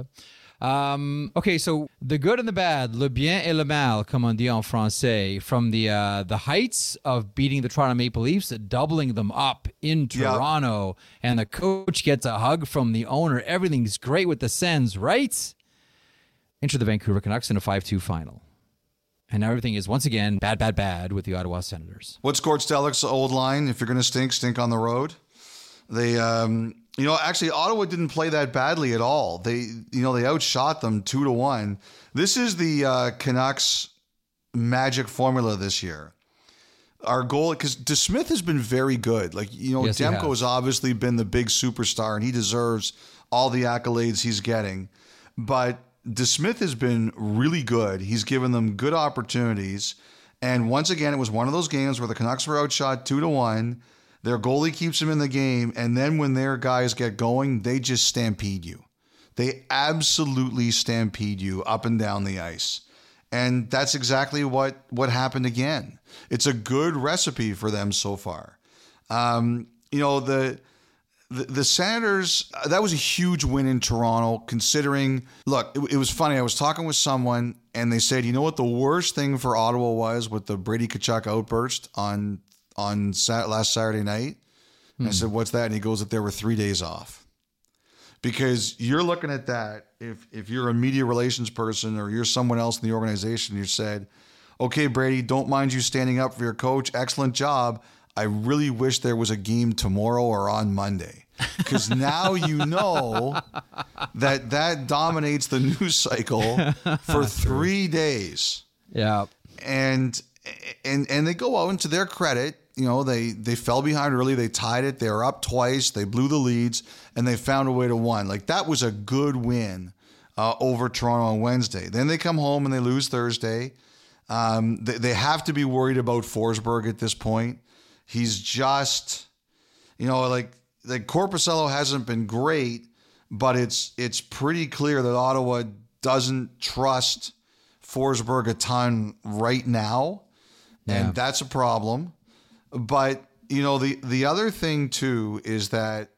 Um, okay, so the good and the bad, le bien et le mal, comme on dit en français, from the uh, the heights of beating the Toronto Maple Leafs, doubling them up in Toronto, yep. and the coach gets a hug from the owner. Everything's great with the Sens, right? Enter the Vancouver Canucks in a five two final. And now everything is once again bad, bad, bad with the Ottawa Senators. What's Gord Stellick's old line? If you're going to stink, stink on the road. They, um, you know, actually Ottawa didn't play that badly at all. They, you know, they outshot them two to one. This is the uh, Canucks magic formula this year. Our goal, because DeSmith has been very good. Like, you know, yes, Demko's obviously been the big superstar, and he deserves all the accolades he's getting. But DeSmith has been really good. He's given them good opportunities. And once again, it was one of those games where the Canucks were outshot two to one. Their goalie keeps them in the game. And then when their guys get going, they just stampede you. They absolutely stampede you up and down the ice. And that's exactly what, what happened again. It's a good recipe for them so far. Um, you know, the... The, the Senators, that was a huge win in Toronto, considering, look, it, it was funny. I was talking with someone, and they said, you know what the worst thing for Ottawa was with the Brady Tkachuk outburst on on sat, last Saturday night? Hmm. I said, what's that? And he goes that there were three days off. Because you're looking at that, if, if you're a media relations person or you're someone else in the organization, you said, okay, Brady, don't mind you standing up for your coach. Excellent job. I really wish there was a game tomorrow or on Monday, because now you know that that dominates the news cycle for three days. Yeah. And, and, and they go out, and to their credit, you know, they, they fell behind early. They tied it. They were up twice. They blew the leads, and they found a way to win. Like, that was a good win uh, over Toronto on Wednesday. Then they come home and they lose Thursday. Um, they, they have to be worried about Forsberg at this point. He's just, you know, like, like Korpisalo hasn't been great, but it's it's pretty clear that Ottawa doesn't trust Forsberg a ton right now, and yeah. that's a problem. But, you know, the, the other thing, too, is that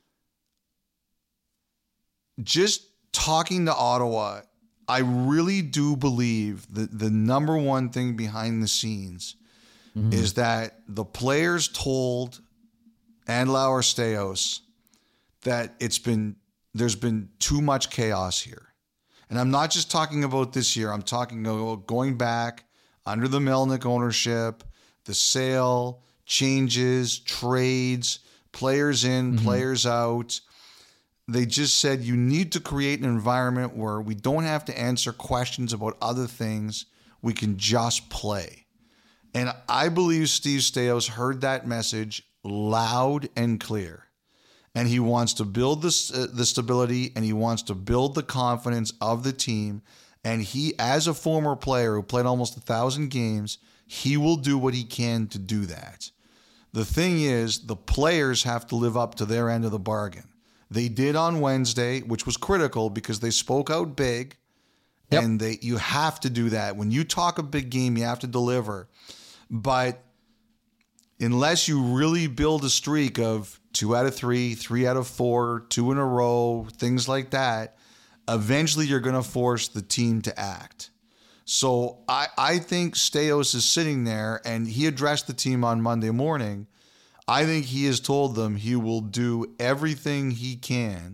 just talking to Ottawa, I really do believe that the number one thing behind the scenes Mm-hmm. is that the players told Andlauer Staios that it's been there's been too much chaos here. And I'm not just talking about this year. I'm talking about going back under the Melnyk ownership, the sale, changes, trades, players in, mm-hmm. players out. They just said you need to create an environment where we don't have to answer questions about other things. We can just play. And I believe Steve Staios heard that message loud and clear. And he wants to build this, uh, the stability, and he wants to build the confidence of the team. And he, as a former player who played almost a thousand games, he will do what he can to do that. The thing is, the players have to live up to their end of the bargain. They did on Wednesday, which was critical because they spoke out big. Yep. And they you have to do that. When you talk a big game, you have to deliver. But unless you really build a streak of two out of three, three out of four, two in a row, things like that, eventually you're going to force the team to act. So I, I think Staios is sitting there, and he addressed the team on Monday morning. I think he has told them he will do everything he can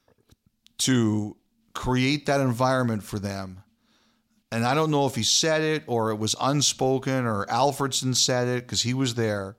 to create that environment for them. And I don't know if he said it or it was unspoken or Alfredson said it because he was there.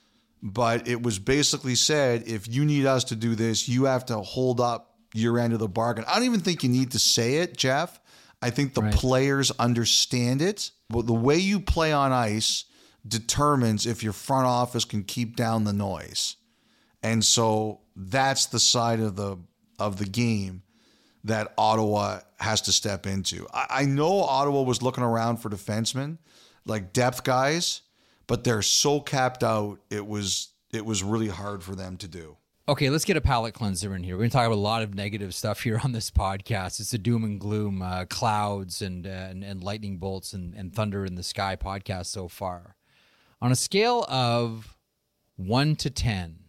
But it was basically said, if you need us to do this, you have to hold up your end of the bargain. I don't even think you need to say it, Jeff. I think the Right. players understand it. But the way you play on ice determines if your front office can keep down the noise. And so that's the side of the of the game that Ottawa has to step into. I, I know Ottawa was looking around for defensemen, like depth guys, but they're so capped out, it was it was really hard for them to do. Okay, let's get a palate cleanser in here. We're going to talk about a lot of negative stuff here on this podcast. It's a doom and gloom, uh, clouds and, uh, and and lightning bolts and, and thunder in the sky podcast so far. On a scale of one to ten,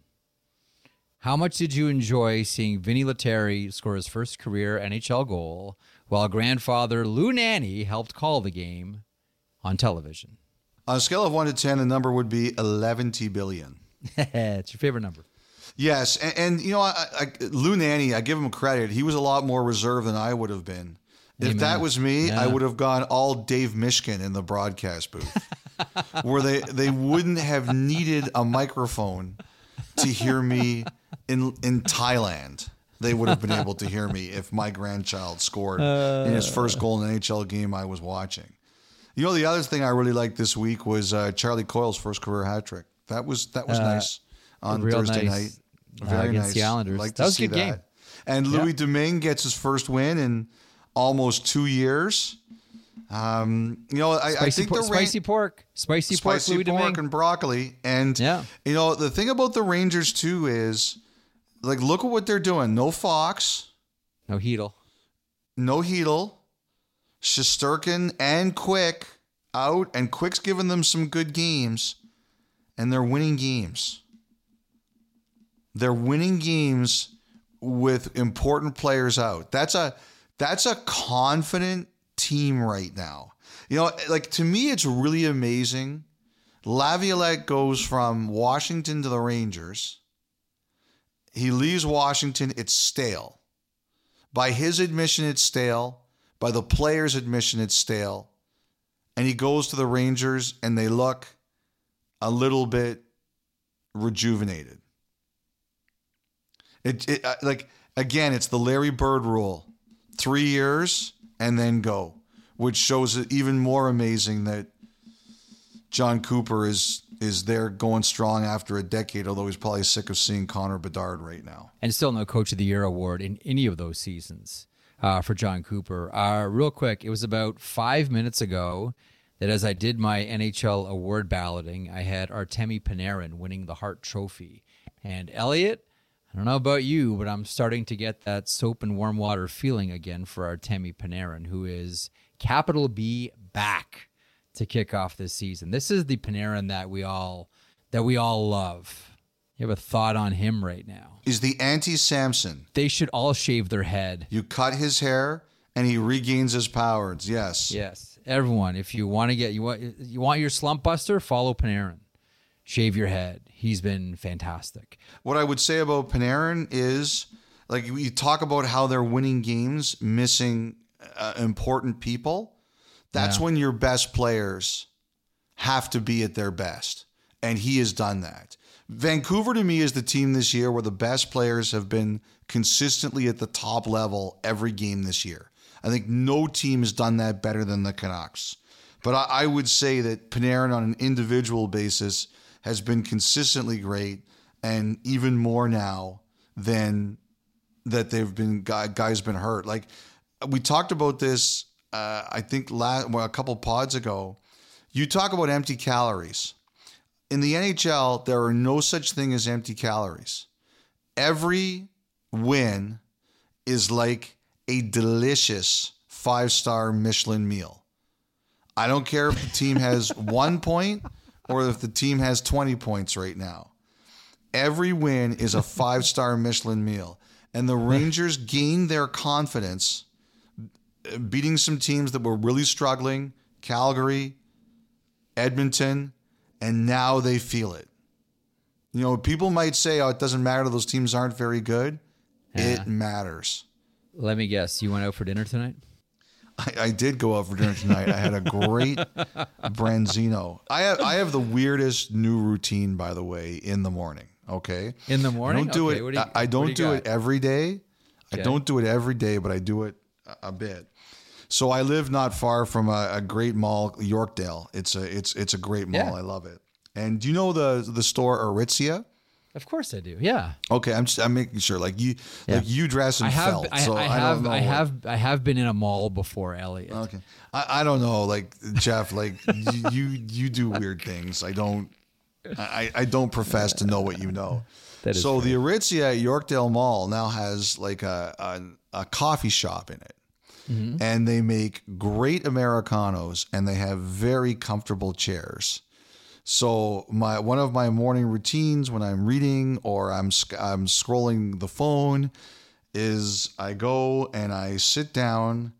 how much did you enjoy seeing Vinny Lettieri score his first career N H L goal while grandfather Lou Nanne helped call the game on television? On a scale of one to ten, the number would be eleven billion. It's your favorite number. Yes, and, and you know, I, I, Lou Nanne, I give him credit. He was a lot more reserved than I would have been. If Amen. that was me, Yeah. I would have gone all Dave Mishkin in the broadcast booth, where they, they wouldn't have needed a microphone to hear me in in Thailand. They would have been able to hear me if my grandchild scored uh, in his first goal in an N H L game I was watching. You know, the other thing I really liked this week was uh, Charlie Coyle's first career hat trick. That was that was Uh, nice on real Thursday nice. night. Uh, Very against nice. the Islanders. Like That to was a see good game. And Louis Yeah. Domingue gets his first win in almost two years. Um, you know, I, I Spicy, think por- the Ra- spicy pork. Spicy, spicy pork, Louis pork Domingue. and broccoli. And Yeah. you know, the thing about the Rangers too is, like, look at what they're doing. No Fox, No Heedle. no Hedel, Shesterkin and Quick out, and Quick's giving them some good games, and they're winning games. They're winning games with important players out. That's a that's a confident team right now. You know, like, to me, it's really amazing. Laviolette goes from Washington to the Rangers. He leaves Washington, it's stale. By his admission, it's stale. By the players' admission, it's stale. And he goes to the Rangers, and they look a little bit rejuvenated. It, it uh, like, again, it's the Larry Bird rule. Three years and then go, which shows it even more amazing that John Cooper is is there going strong after a decade, although he's probably sick of seeing Connor Bedard right now. And still no Coach of the Year award in any of those seasons uh, for John Cooper. Uh, real quick, it was about five minutes ago that as I did my N H L award balloting, I had Artemi Panarin winning the Hart Trophy. And Elliot, I don't know about you, but I'm starting to get that soap and warm water feeling again for Artemi Panarin, who is capital B back to kick off this season. This is the Panarin that we all that we all love. You have a thought on him right now? He's the anti-Samson. They should all shave their head. You cut his hair and he regains his powers. Yes. Yes, everyone. If you want to get you want you want your slump buster, follow Panarin. Shave your head. He's been fantastic. What I would say about Panarin is, like, you talk about how they're winning games, missing uh, important people. That's Yeah. when your best players have to be at their best. And he has done that. Vancouver, to me, is the team this year where the best players have been consistently at the top level every game this year. I think no team has done that better than the Canucks. But I, I would say that Panarin, on an individual basis, has been consistently great, and even more now than that they've been guys been hurt. Like, we talked about this, uh, I think last well, a couple pods ago. You talk about empty calories. In the N H L, there are no such thing as empty calories. Every win is like a delicious five-star Michelin meal. I don't care if the team has one point or if the team has twenty points right now. Every win is a five-star Michelin meal. And the Rangers gained their confidence beating some teams that were really struggling, Calgary, Edmonton, and now they feel it. You know, people might say, oh, it doesn't matter. Those teams aren't very good. Yeah. It matters. Let me guess. You went out for dinner tonight? I, I did go out for dinner tonight. I had a great branzino. I have I have the weirdest new routine, by the way, in the morning. Okay, in the morning. I don't do okay, it. what do you, I, I don't do, do, do it every day. Okay. I don't do it every day, but I do it a, a bit. So I live not far from a, a great mall, Yorkdale. It's a it's it's a great mall. Yeah. I love it. And do you know the the store Aritzia? Of course I do. Yeah. Okay, I'm just I'm making sure. Like you, Yeah. like you dress in I have. felt. I, so I I, have. don't know I what- have. I have been in a mall before, Elliot. Okay, I, I don't know, like Jeff, like you, you you do weird things. I don't, I, I don't profess to know what you know. That is so fair. the Aritzia at Yorkdale Mall now has like a a, a coffee shop in it, Mm-hmm. and they make great Americanos, and they have very comfortable chairs. So my one of my morning routines when I'm reading or I'm sc- I'm scrolling the phone is I go and I sit down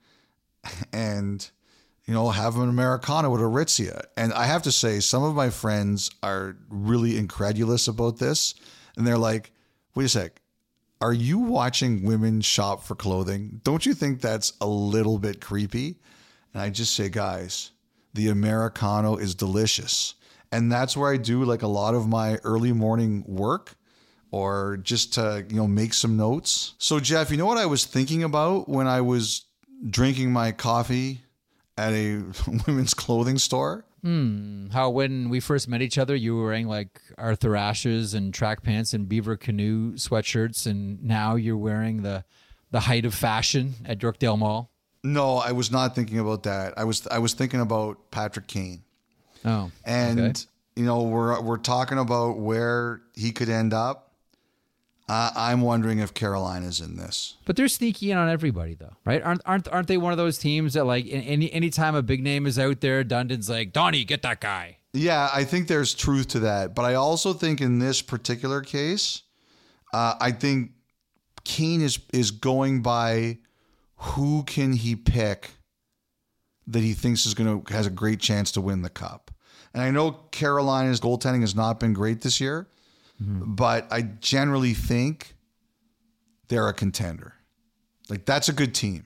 and you know have an Americano with Aritzia. And I have to say some of my friends are really incredulous about this, and they're like, "Wait a sec. Are you watching women shop for clothing? Don't you think that's a little bit creepy?" And I just say, "Guys, the Americano is delicious." And that's where I do like a lot of my early morning work or just to, you know, make some notes. So Jeff, you know what I was thinking about when I was drinking my coffee at a women's clothing store? How when we first met each other, you were wearing like Arthur Ashes and track pants and Beaver Canoe sweatshirts, and now you're wearing the the height of fashion at Yorkdale Mall. No, I was not thinking about that. I was I was thinking about Patrick Kane. Oh, And okay. you know, we're we're talking about where he could end up. Uh, I'm wondering if Carolina's in this. But they're sneaky in on everybody, though, right? Aren't aren't aren't they one of those teams that like any anytime a big name is out there, Dundon's like, Donnie, get that guy. Yeah, I think there's truth to that, but I also think in this particular case, uh, I think Kane is is going by who can he pick that he thinks is going to has a great chance to win the cup. And I know Carolina's goaltending has not been great this year, mm-hmm. but I generally think they're a contender. Like that's a good team.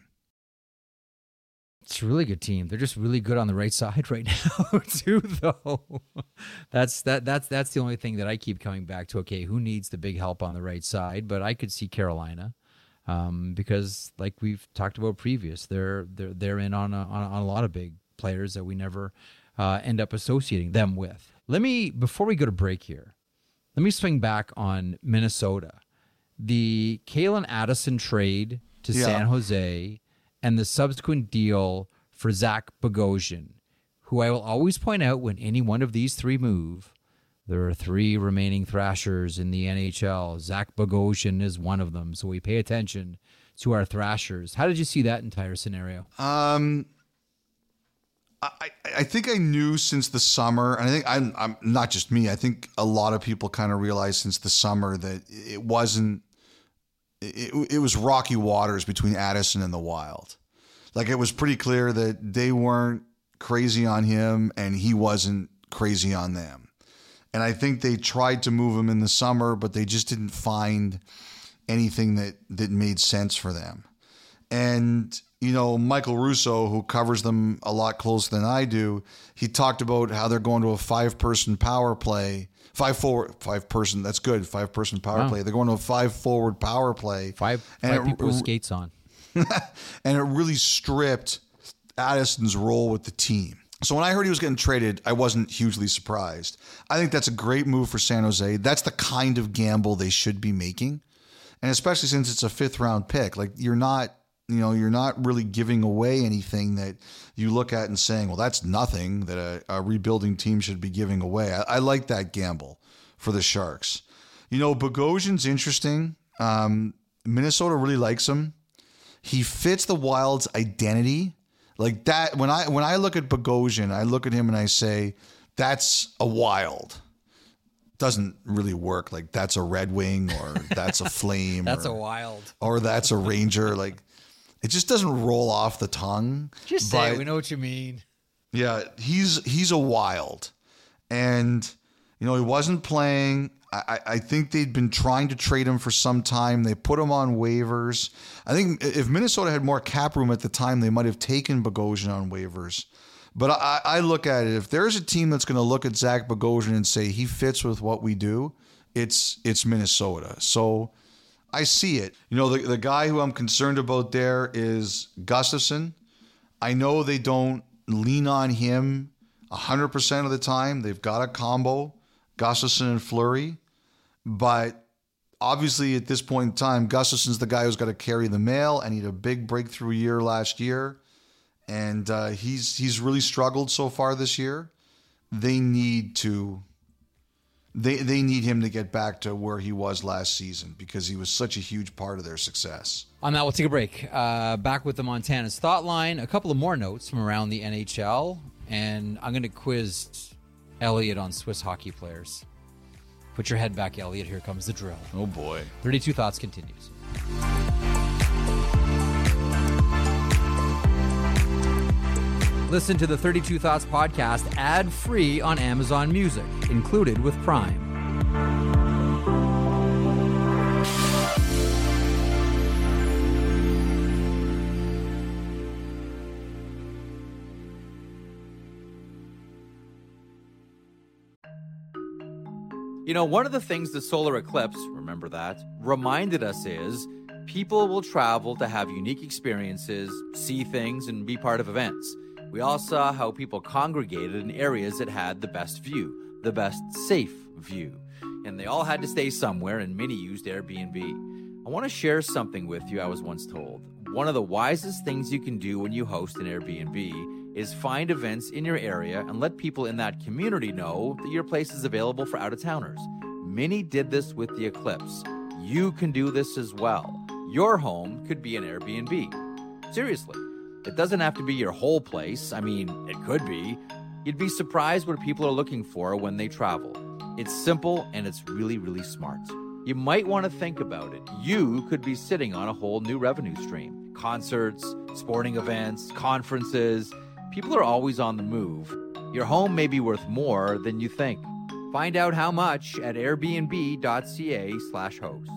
It's a really good team. They're just really good on the right side right now, too. Though that's that that's that's the only thing that I keep coming back to. Okay, who needs the big help on the right side? But I could see Carolina. Um, because like we've talked about previous, they're they're they're in on a, on a, on a lot of big players that we never uh, end up associating them with. Let me before we go to break here, let me swing back on Minnesota, the Kalen Addison trade to Yeah. San Jose, and the subsequent deal for Zach Bogosian, who I will always point out when any one of these three move. There are three remaining Thrashers in the N H L. Zach Bogosian is one of them, so we pay attention to our Thrashers. How did you see that entire scenario? Um, I, I think I knew since the summer, and I think I'm, I'm not just me. I think a lot of people kind of realized since the summer that it wasn't. It, it was rocky waters between Addison and the Wild. Like it was pretty clear that they weren't crazy on him, and he wasn't crazy on them. And I think they tried to move him in the summer, but they just didn't find anything that, that made sense for them. And, you know, Michael Russo, who covers them a lot closer than I do, he talked about how they're going to a five-person power play. Five forward, five person, that's good, five-person power Wow. play. They're going to a five-forward power play. Five, And five it- people with skates on. and it really stripped Addison's role with the team. So when I heard he was getting traded, I wasn't hugely surprised. I think that's a great move for San Jose. That's the kind of gamble they should be making. And especially since it's a fifth round pick, like you're not, you know, you're not really giving away anything that you look at and saying, well, that's nothing that a, a rebuilding team should be giving away. I, I like that gamble for the Sharks. You know, Bogosian's interesting. Um, Minnesota really likes him. He fits the Wild's identity. Like that, when I when I look at Bogosian, I look at him and I say, that's a Wild. Doesn't really work. Like that's a Red Wing or that's a Flame. That's or, a Wild. Or that's a Ranger. Like It just doesn't roll off the tongue. Just say it. but- We know what you mean. Yeah, he's he's a wild, and you know he wasn't playing. I, I think they'd been trying to trade him for some time. They put him on waivers. I think if Minnesota had more cap room at the time, they might have taken Bogosian on waivers. But I, I look at it, if there's a team that's going to look at Zach Bogosian and say he fits with what we do, it's it's Minnesota. So I see it. You know, the, the guy who I'm concerned about there is Gustafsson. I know they don't lean on him one hundred percent of the time. They've got a combo, Gustafsson and Fleury. But obviously at this point in time, Gustafsson's the guy who's got to carry the mail, and he had a big breakthrough year last year. And uh, he's he's really struggled so far this year. They need to they they need him to get back to where he was last season because he was such a huge part of their success. On that, we'll take a break. Uh, back with the Montana's Thought Line. A couple of more notes from around the N H L, and I'm going to quiz Elliot on Swiss hockey players. Put your head back, Elliot. Here comes the drill. Oh boy. thirty-two Thoughts continues. Listen to the thirty-two Thoughts podcast ad-free on Amazon Music, included with Prime. You know, one of the things the solar eclipse, remember that, reminded us is people will travel to have unique experiences, see things, and be part of events. We all saw how people congregated in areas that had the best view, the best safe view. And they all had to stay somewhere, and many used Airbnb. I want to share something with you I was once told. One of the wisest things you can do when you host an Airbnb is find events in your area and let people in that community know that your place is available for out-of-towners. Many did this with the eclipse. You can do this as well. Your home could be an Airbnb. Seriously. It doesn't have to be your whole place. I mean, it could be. You'd be surprised what people are looking for when they travel. It's simple and it's really, really smart. You might want to think about it. You could be sitting on a whole new revenue stream. Concerts, sporting events, conferences. People are always on the move. Your home may be worth more than you think. Find out how much at airbnb.ca slash host.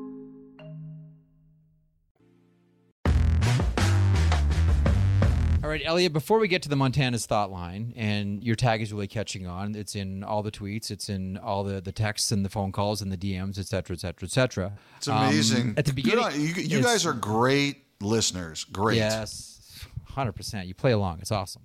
All right, Elliot, before we get to the Montana's Thought Line, and your tag is really catching on, it's in all the tweets, it's in all the, the texts and the phone calls and the D Ms, et cetera, et cetera, et cetera. It's amazing. Um, at the beginning, Good on- you, you guys are great listeners. Great. Yes, one hundred percent. You play along. It's awesome.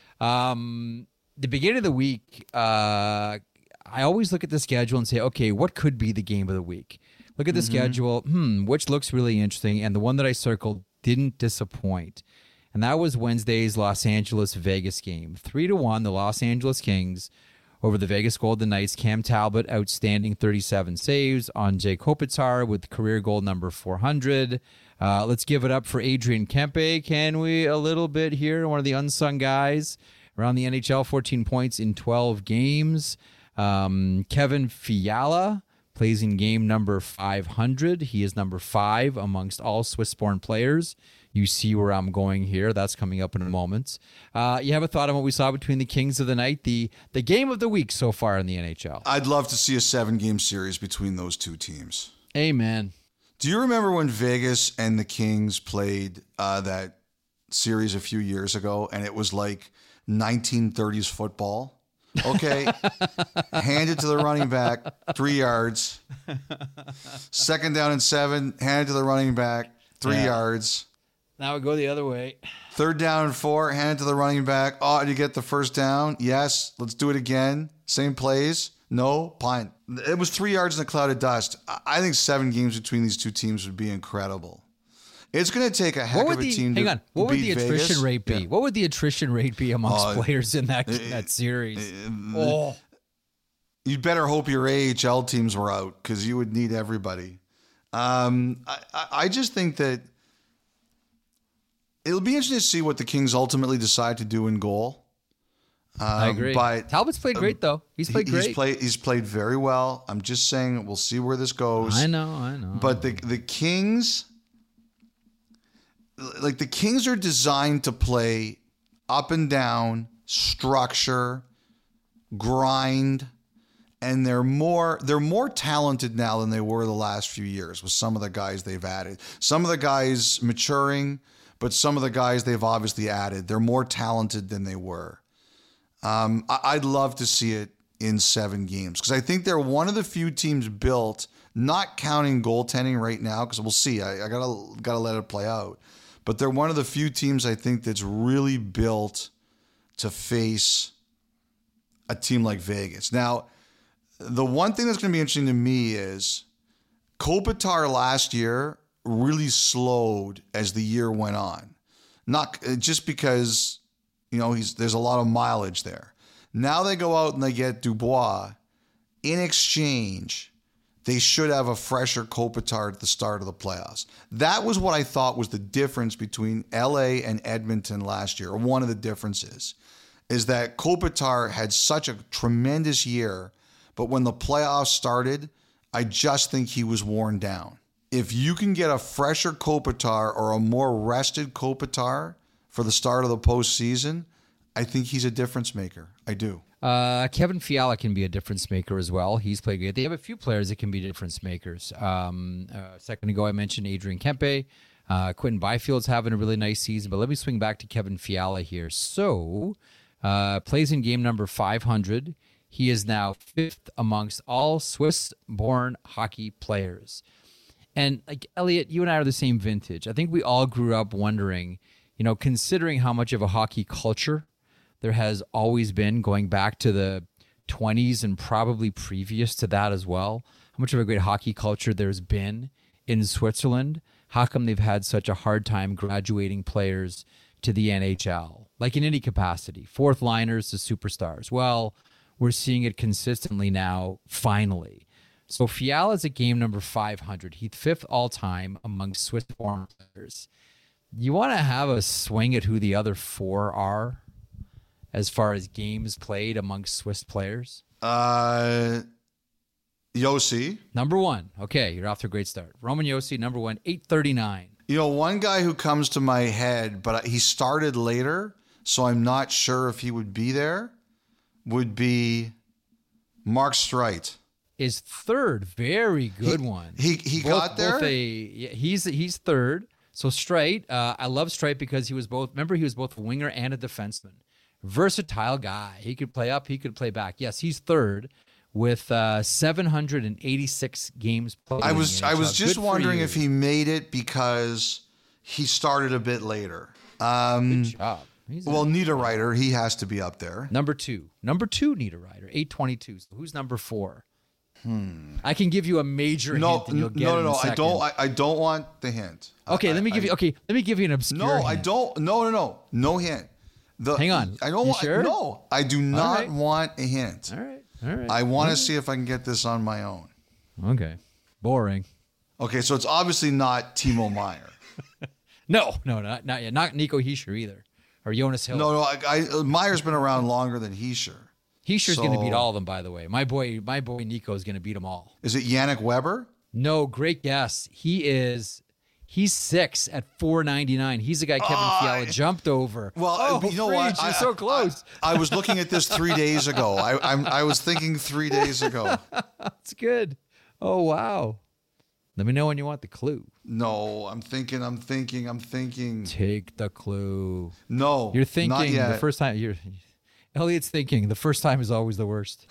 Um, the beginning of the week, uh, I always look at the schedule and say, okay, what could be the game of the week? Look at the mm-hmm. schedule, hmm, which looks really interesting, and the one that I circled didn't disappoint. And that was Wednesday's Los Angeles-Vegas game. Three to one, the Los Angeles Kings over the Vegas Golden Knights. Cam Talbot, outstanding thirty-seven saves on Jake Kopitar with career goal number four hundred. Uh, let's give it up for Adrian Kempe, can we, a little bit here? One of the unsung guys around the N H L, fourteen points in twelve games. Um, Kevin Fiala plays in game number five hundred. He is number five amongst all Swiss-born players. You see where I'm going here. That's coming up in a moment. Uh, you have a thought on what we saw between the Kings of the night, the the game of the week so far in the N H L? I'd love to see a seven-game series between those two teams. Amen. Do you remember when Vegas and the Kings played uh, that series a few years ago, and it was like nineteen thirties football? Okay, hand it to the running back, three yards. Second down and seven, hand it to the running back, three yeah. yards. Now we go the other way. Third down and four, hand it to the running back. Oh, did you get the first down? Yes. Let's do it again. Same plays. No, punt. It was three yards in a cloud of dust. I think seven games between these two teams would be incredible. It's going to take a heck of a the, team hang to on. What would the beat attrition Vegas. rate be? Yeah. What would the attrition rate be amongst uh, players in that uh, that series? Uh, oh. You'd better hope your A H L teams were out because you would need everybody. Um, I, I just think that it'll be interesting to see what the Kings ultimately decide to do in goal. Um, I agree. But Talbot's played great, though. He's played great. He's played, he's played very well. I'm just saying we'll see where this goes. I know, I know. But the the Kings, like the Kings are designed to play up and down, structure, grind, and they're more they're more talented now than they were the last few years with some of the guys they've added. Some of the guys maturing, but some of the guys they've obviously added, they're more talented than they were. Um, I- I'd love to see it in seven games because I think they're one of the few teams built, not counting goaltending right now, because we'll see. I, I gotta gotta let it play out. But they're one of the few teams I think that's really built to face a team like Vegas. Now, the one thing that's going to be interesting to me is Kopitar last year really slowed as the year went on. Not just because, you know, he's there's a lot of mileage there. Now they go out and they get Dubois. In exchange, they should have a fresher Kopitar at the start of the playoffs. That was what I thought was the difference between L A and Edmonton last year, or one of the differences, is that Kopitar had such a tremendous year, but when the playoffs started, I just think he was worn down. If you can get a fresher Kopitar or a more rested Kopitar for the start of the postseason, I think he's a difference maker. I do. Uh, Kevin Fiala can be a difference maker as well. He's played good. They have a few players that can be difference makers. Um, uh, a second ago, I mentioned Adrian Kempe. Uh, Quentin Byfield's having a really nice season, but let me swing back to Kevin Fiala here. So, uh, plays in game number five hundred. He is now fifth amongst all Swiss-born hockey players. And like Elliot, you and I are the same vintage. I think we all grew up wondering, you know, considering how much of a hockey culture there has always been going back to the twenties and probably previous to that as well, how much of a great hockey culture there's been in Switzerland. How come they've had such a hard time graduating players to the N H L? Like in any capacity, fourth liners to superstars. Well, we're seeing it consistently now, finally. So Fiala's at game number five hundred. He's fifth all-time among Swiss-born players. You want to have a swing at who the other four are as far as games played amongst Swiss players? Uh, Yossi. Number one. Okay, you're off to a great start. Roman Yossi, number one, eight thirty-nine. You know, one guy who comes to my head, but he started later, so I'm not sure if he would be there, would be Mark Streit. Is third. Very good he, one. He he both, got there? Both a, yeah, he's he's third. So Streit, uh, I love Streit because he was both, remember he was both a winger and a defenseman. Versatile guy. He could play up, he could play back. Yes, he's third with uh, seven hundred eighty-six games played. I was I was just Good wondering you. if he made it because he started a bit later. Um, Good job. He's well, a, Niederreiter, he has to be up there. number two. Number two, Niederreiter, eight twenty-two. So who's number four? Hmm. I can give you a major No, hint and you'll no, get no, it in no. a I second. don't. I, I don't want the hint. Okay, I, let me give I, you. Okay, let me give you an obscure. No, I hint. don't. No, no, no. No hint. The, Hang on. I don't You want. sure? No, I do not right. want a hint. All right, all right. I want all to see if I can get this on my own. right. Okay, boring. Okay, so it's obviously not Timo Meyer. No, no, not not yet. Not Nico Hischier either, or Jonas Hill. No, no. I, I, Meyer's been around longer than Hischier. Hischier's going to beat so- all of them. By the way, my boy, my boy Nico is going to beat them all. Is it Yannick Weber? No, great guess. He is. He's six at four ninety-nine. He's the guy Kevin Oh, Fiala I- jumped over. Well, oh, you know Freed, what? You're I- so I- close. I, I was looking at this three days ago. I, I'm, I was thinking three days ago. That's good. Oh wow. Let me know when you want the clue. No, I'm thinking. I'm thinking. I'm thinking. Take the clue. No, You're not thinking yet. the first time. You're Elliot's thinking the first time is always the worst.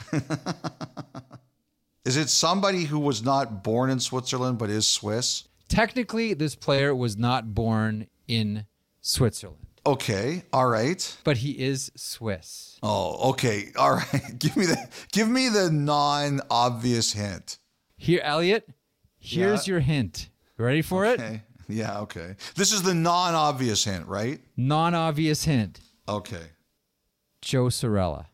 Is it somebody who was not born in Switzerland but is Swiss? Technically, this player was not born in Switzerland, Okay, all right. but he is Swiss. Oh, okay, all right. Give me the give me the non-obvious hint. Here, Elliot, here's Yeah. your hint. Ready for it? Okay. Yeah. Okay. This is the non-obvious hint, right? Non-obvious hint. Okay. Joe Sorella.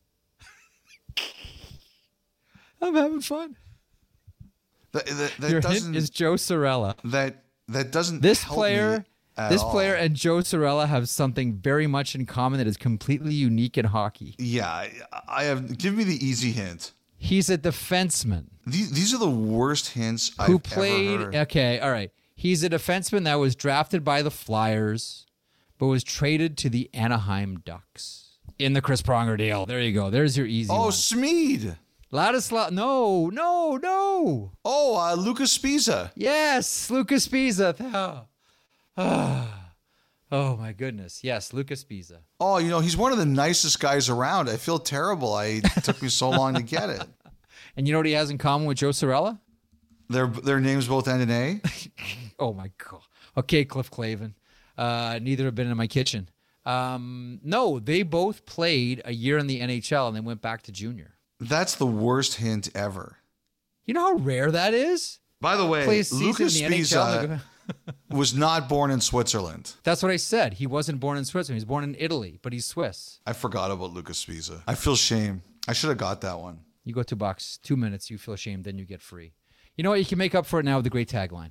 I'm having fun. That, that, that Your doesn't. hint is Joe Sorella. that that doesn't. This help player, me at this all. player, and Joe Sorella have something very much in common that is completely unique in hockey. Yeah, I, I have. Give me the easy hint. He's a defenseman These these are the worst hints who I've played. ever heard. Okay, all right. He's a defenseman that was drafted by the Flyers, but was traded to the Anaheim Ducks in the Chris Pronger deal. There you go. There's your easy Oh, one. Smeed. Ladislav. No, no, no. Oh, uh, Lucas Spiza. Yes, Lucas Spiza. Oh. Oh, my goodness. Yes, Lucas Spiza. Oh, you know, he's one of the nicest guys around. I feel terrible. I, it took me so long to get it. And you know what he has in common with Joe Cirella? Their their names both end in A? Oh, my God. Okay, Cliff Clavin. Uh, neither have been in my kitchen. Um, no, they both played a year in the N H L and then went back to junior. That's the worst hint ever. You know how rare that is? By the way, Play a season Lucas in the N H L and Spiza go- was not born in Switzerland. That's what I said. He wasn't born in Switzerland. He was born in Italy, but he's Swiss. I forgot about Lucas Spiza. I feel shame. I should have got that one. You go two bucks, two minutes, you feel ashamed, then you get free. You know what? You can make up for it now with the great tagline.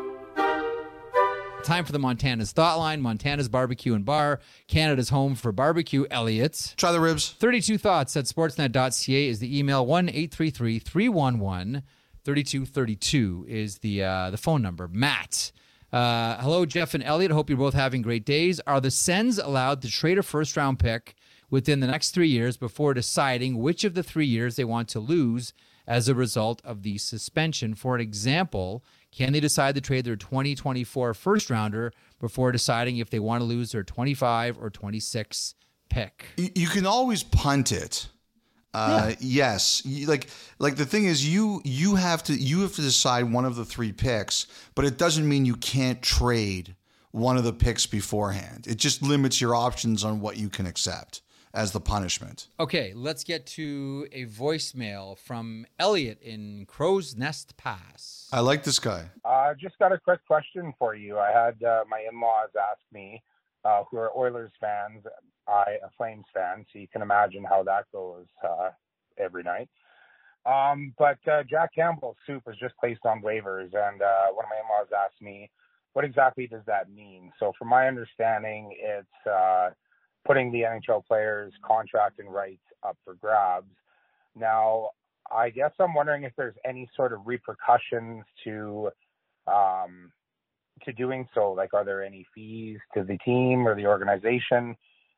Time for the Montana's Thought Line. Montana's Barbecue and Bar, Canada's home for barbecue. Elliot. Try the ribs. thirty-two thoughts at sportsnet dot c a is the email. one eight three three, three one one, three two three two is the uh, the phone number. Matt. Uh, hello, Jeff and Elliot. Hope you're both having great days. Are the Sens allowed to trade a first-round pick within the next three years before deciding which of the three years they want to lose as a result of the suspension? For an example, can they decide to trade their twenty twenty-four first-rounder before deciding if they want to lose their twenty-five or twenty-six pick? You, you can always punt it. Uh, yeah. Yes, you, like like the thing is, you you have to you have to decide one of the three picks, but it doesn't mean you can't trade one of the picks beforehand. It just limits your options on what you can accept as the punishment. Okay, let's get to a voicemail from Elliot in Crow's Nest Pass. I like this guy. I uh, just got a quick question for you. I had uh, my in-laws ask me, uh, who are Oilers fans, I a Flames fan, so you can imagine how that goes uh, every night. Um, but uh, Jack Campbell's soup was just placed on waivers, and uh, one of my in-laws asked me, what exactly does that mean? So from my understanding, it's uh, putting the N H L players' contract and rights up for grabs. Now, I guess I'm wondering if there's any sort of repercussions to um, to doing so. Like, are there any fees to the team or the organization?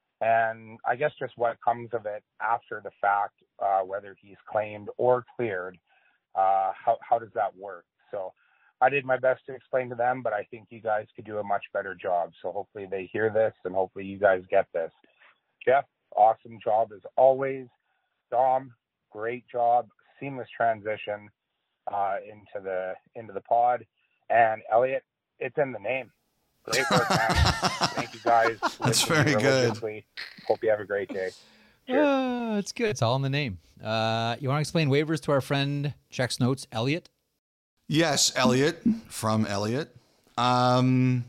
And I guess just what comes of it after the fact, uh, whether he's claimed or cleared, uh, how how does that work? So I did my best to explain to them, but I think you guys could do a much better job. So hopefully they hear this, and hopefully you guys get this. Jeff, awesome job as always. Dom, great job. Seamless transition uh, into the into the pod. And Elliot, it's in the name. Great work, man. Thank you, guys. That's very good. Hope you have a great day. Uh, it's good. It's all in the name. Uh, you want to explain waivers to our friend Checks Notes, Elliot? Yes, Elliot from Elliot. Um,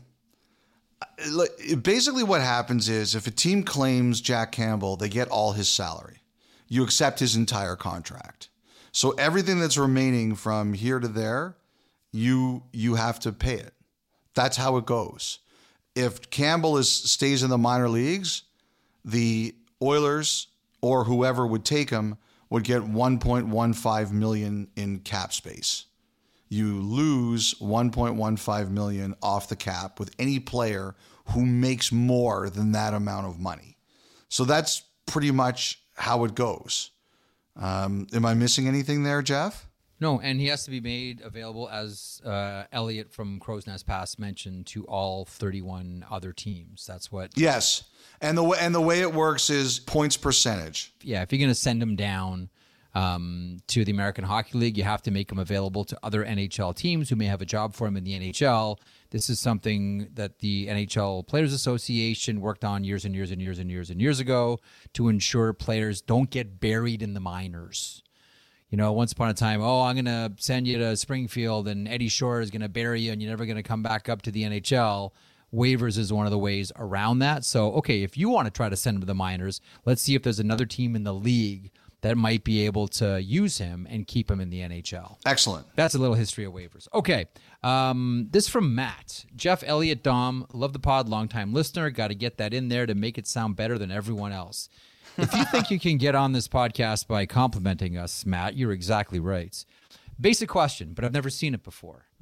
basically what happens is if a team claims Jack Campbell, they get all his salary. You accept his entire contract. So everything that's remaining from here to there, you you have to pay it. That's how it goes. If Campbell is stays in the minor leagues, the Oilers or whoever would take him would get one point one five million dollars in cap space. You lose one point one five million dollars off the cap with any player who makes more than that amount of money. So that's pretty much how it goes. Um, am I missing anything there, Jeff? No, and he has to be made available, as uh, Elliot from Crow's Nest Pass mentioned, to all thirty-one other teams. That's what. Yes, and the way and the way it works is points percentage. Yeah, if you're going to send him down um, to the American Hockey League, you have to make him available to other N H L teams who may have a job for him in the N H L. This is something that the N H L Players Association worked on years and years and years and years and years ago to ensure players don't get buried in the minors. You know, once upon a time, oh, I'm going to send you to Springfield and Eddie Shore is going to bury you and you're never going to come back up to the N H L. Waivers is one of the ways around that. So, okay, if you want to try to send him to the minors, let's see if there's another team in the league that might be able to use him and keep him in the N H L. Excellent. That's a little history of waivers. Okay, um, this from Matt. Jeff, Elliott, Dom, love the pod, longtime listener. Got to get that in there to make it sound better than everyone else. If you think you can get on this podcast by complimenting us, Matt, you're exactly right. Basic question, but I've never seen it before.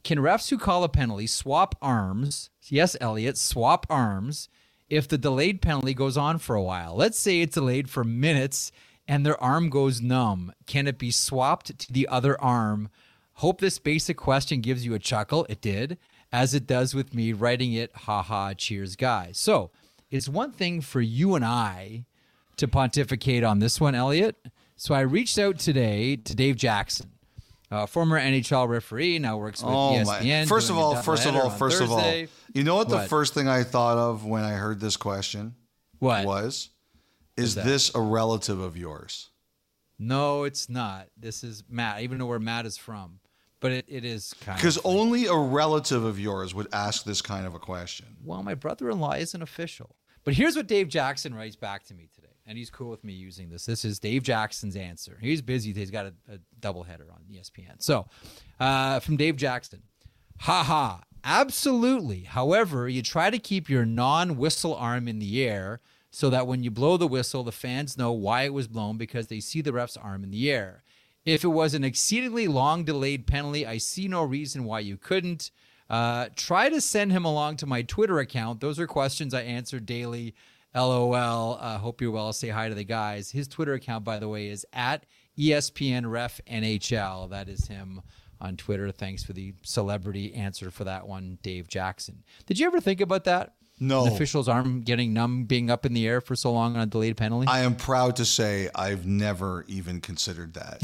Can refs who call a penalty swap arms? Yes, Elliot, swap arms if the delayed penalty goes on for a while. Let's say it's delayed for minutes and their arm goes numb. Can it be swapped to the other arm? Hope this basic question gives you a chuckle. It did, as it does with me writing it. Ha ha, cheers, guys. So it's one thing for you and I to pontificate on this one, Elliot. So I reached out today to Dave Jackson, uh, former N H L referee, now works with Oh E S P N. my! First of doing a all, first of doubleheader all, on first of all, Thursday. you know what the What? first thing I thought of when I heard this question What? was? Is that? this a relative of yours? No, it's not. This is Matt. I even know where Matt is from, but it, it is kind Because of. only a relative of yours would ask this kind of a question. Well, my brother-in-law isn't official. But here's what Dave Jackson writes back to me today, and he's cool with me using this. This is Dave Jackson's answer. He's busy. He's got a, a doubleheader on E S P N. So, uh, from Dave Jackson, ha ha, absolutely. However, you try to keep your non-whistle arm in the air so that when you blow the whistle, the fans know why it was blown because they see the ref's arm in the air. If it was an exceedingly long delayed penalty, I see no reason why you couldn't. Uh, try to send him along to my Twitter account. Those are questions I answer daily. LOL. Uh, hope you're well. Say hi to the guys. His Twitter account, by the way, is at E S P N Ref N H L. That is him on Twitter. Thanks for the celebrity answer for that one, Dave Jackson. Did you ever think about that? No. An official's arm getting numb, being up in the air for so long on a delayed penalty? I am proud to say I've never even considered that.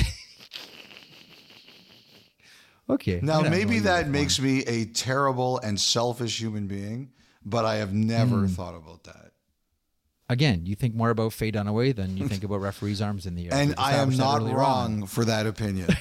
Okay. Now, I don't know maybe you that with makes one. me a terrible and selfish human being, but I have never Hmm. thought about that. Again, you think more about Faye Dunaway than you think about referees' arms in the air. And We I am established that not earlier wrong on. for that opinion.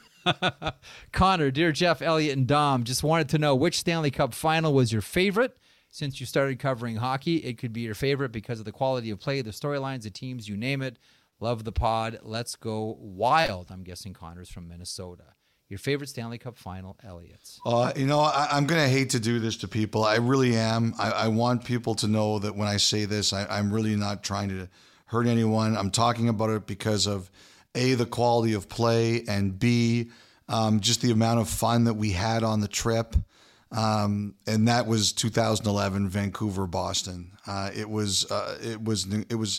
Connor, dear Jeff, Elliot, and Dom, just wanted to know which Stanley Cup final was your favorite. Since you started covering hockey, it could be your favorite because of the quality of play, the storylines, the teams, you name it. Love the pod. Let's go wild. I'm guessing Connor's from Minnesota. Your favorite Stanley Cup final, Elliot's. Uh, you know, I, I'm going to hate to do this to people. I really am. I, I want people to know that when I say this, I, I'm really not trying to hurt anyone. I'm talking about it because of A, the quality of play, and B, um, just the amount of fun that we had on the trip. Um, and that was two thousand eleven Vancouver, Boston. Uh, it was, uh, it was, it was,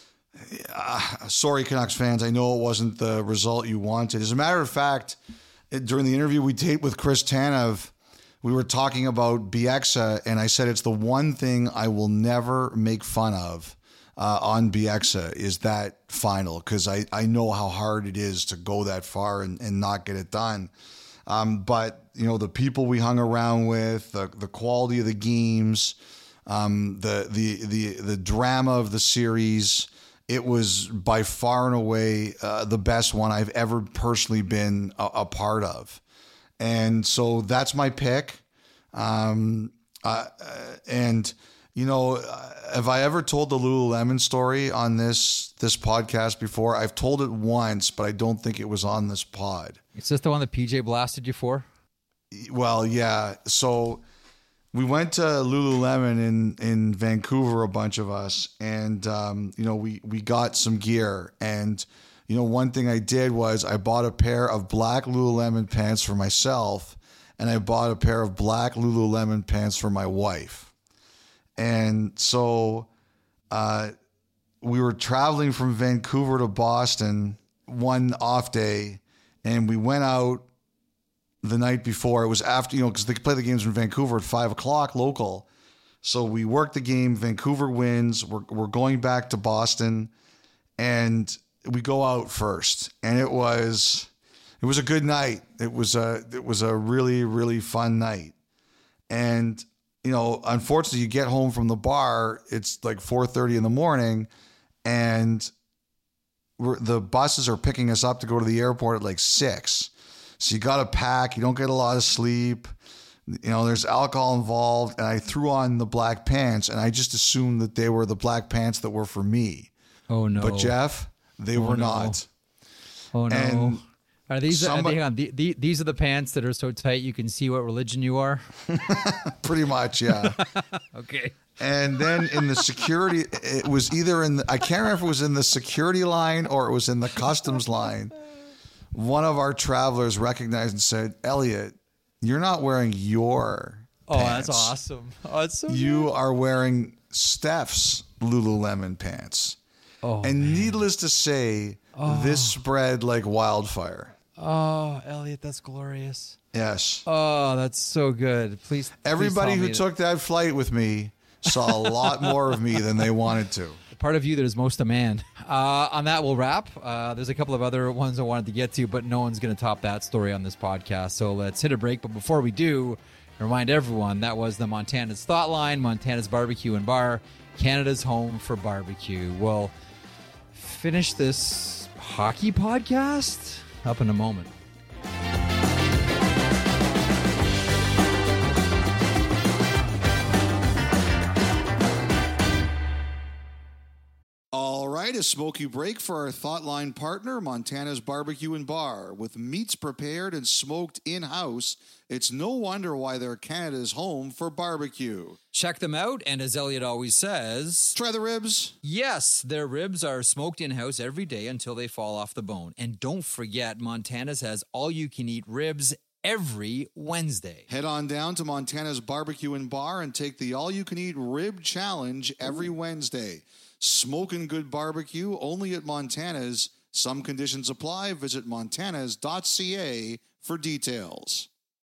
uh, sorry, Canucks fans. I know it wasn't the result you wanted. As a matter of fact, it, during the interview we did with Chris Tanev, we were talking about Bieksa, and I said it's the one thing I will never make fun of uh, on Bieksa is that final, because I, I know how hard it is to go that far and, and not get it done. Um, but, you know, the people we hung around with, the, the quality of the games, um, the, the, the, the drama of the series, it was by far and away uh, the best one I've ever personally been a, a part of. And so that's my pick. Um, uh, and, you know, have I ever told the Lululemon story on this this podcast before? I've told it once, but I don't think it was on this pod. Is this the one that P J blasted you for? Well, yeah. So we went to Lululemon in, in Vancouver, a bunch of us, and, um, you know, we, we got some gear. And, you know, one thing I did was I bought a pair of black Lululemon pants for myself, and I bought a pair of black Lululemon pants for my wife. And so uh, we were traveling from Vancouver to Boston one off day, and we went out the night before. It was after, you know, because they play the games in Vancouver at five o'clock local. So we worked the game. Vancouver wins. We're, we're going back to Boston, and we go out first. And it was, it was a good night. It was a, it was a really, really fun night. And, you know, unfortunately, you get home from the bar, it's like four thirty in the morning, and we're, the buses are picking us up to go to the airport at like six. So you got to pack. You don't get a lot of sleep. You know, there's alcohol involved. And I threw on the black pants, and I just assumed that they were the black pants that were for me. Oh, no. But Jeff, they Oh, were no. not. Oh, no. And Are these, somebody- hang on, the, the, these are the pants that are so tight you can see what religion you are? Pretty much, yeah. Okay. And then in the security, it was either in the, I can't remember if it was in the security line or it was in the customs line. One of our travelers recognized and said, Elliot, You're not wearing your Oh, pants. that's awesome. Oh, that's so You good. are wearing Steph's Lululemon pants. Oh, and man. needless to say, Oh. this spread like wildfire. Oh, Elliot, that's glorious. Yes. Oh, that's so good. Please, Everybody please tell who me took that flight with me saw a lot more of me than they wanted to. the part of you that is most a man. Uh, on that, we'll wrap. Uh, there's a couple of other ones I wanted to get to, but no one's going to top that story on this podcast. So let's hit a break. But before we do, remind everyone that was the Montana's Thought Line, Montana's Barbecue and Bar, Canada's home for barbecue. We'll finish this hockey podcast up in a moment. All right, a smoky break for our Thoughtline partner, Montana's Barbecue and Bar. With meats prepared and smoked in-house, it's no wonder why they're Canada's home for barbecue. Check them out, and as Elliot always says, Try the ribs. yes, their ribs are smoked in-house every day until they fall off the bone. And don't forget, Montana's has all-you-can-eat ribs every Wednesday. Head on down to Montana's Barbecue and Bar and take the all-you-can-eat rib challenge every Wednesday. Smoking good barbecue only at Montana's. Some conditions apply. Visit montanas dot c a for details.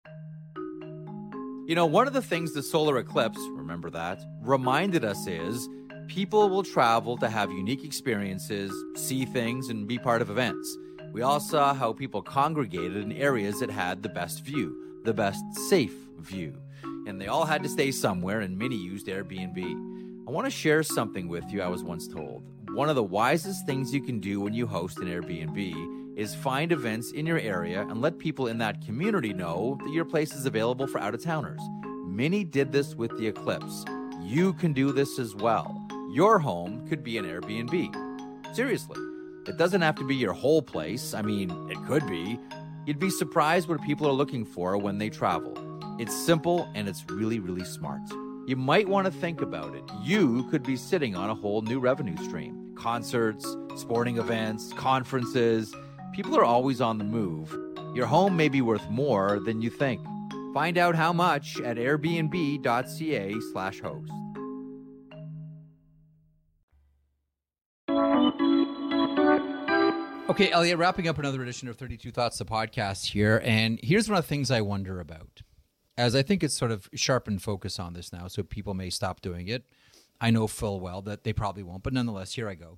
You know, one of the things the solar eclipse, remember that, reminded us is people will travel to have unique experiences, see things, and be part of events. We all saw how people congregated in areas that had the best view, the best safe view. And they all had to stay somewhere, and many used Airbnb. I want to share something with you I was once told. One of the wisest things you can do when you host an Airbnb is find events in your area and let people in that community know that your place is available for out-of-towners. Many did this with the eclipse. You can do this as well. Your home could be an Airbnb. Seriously, it doesn't have to be your whole place. I mean, it could be. You'd be surprised what people are looking for when they travel. It's simple and it's really, really smart. You might want to think about it. You could be sitting on a whole new revenue stream. Concerts, sporting events, conferences. People are always on the move. Your home may be worth more than you think. Find out how much at airbnb dot c a slash host. Okay, Elliot, wrapping up another edition of thirty-two Thoughts, the podcast here. And here's one of the things I wonder about. As I think it's sort of sharpened focus on this now, so people may stop doing it. I know full well that they probably won't, but nonetheless, here I go.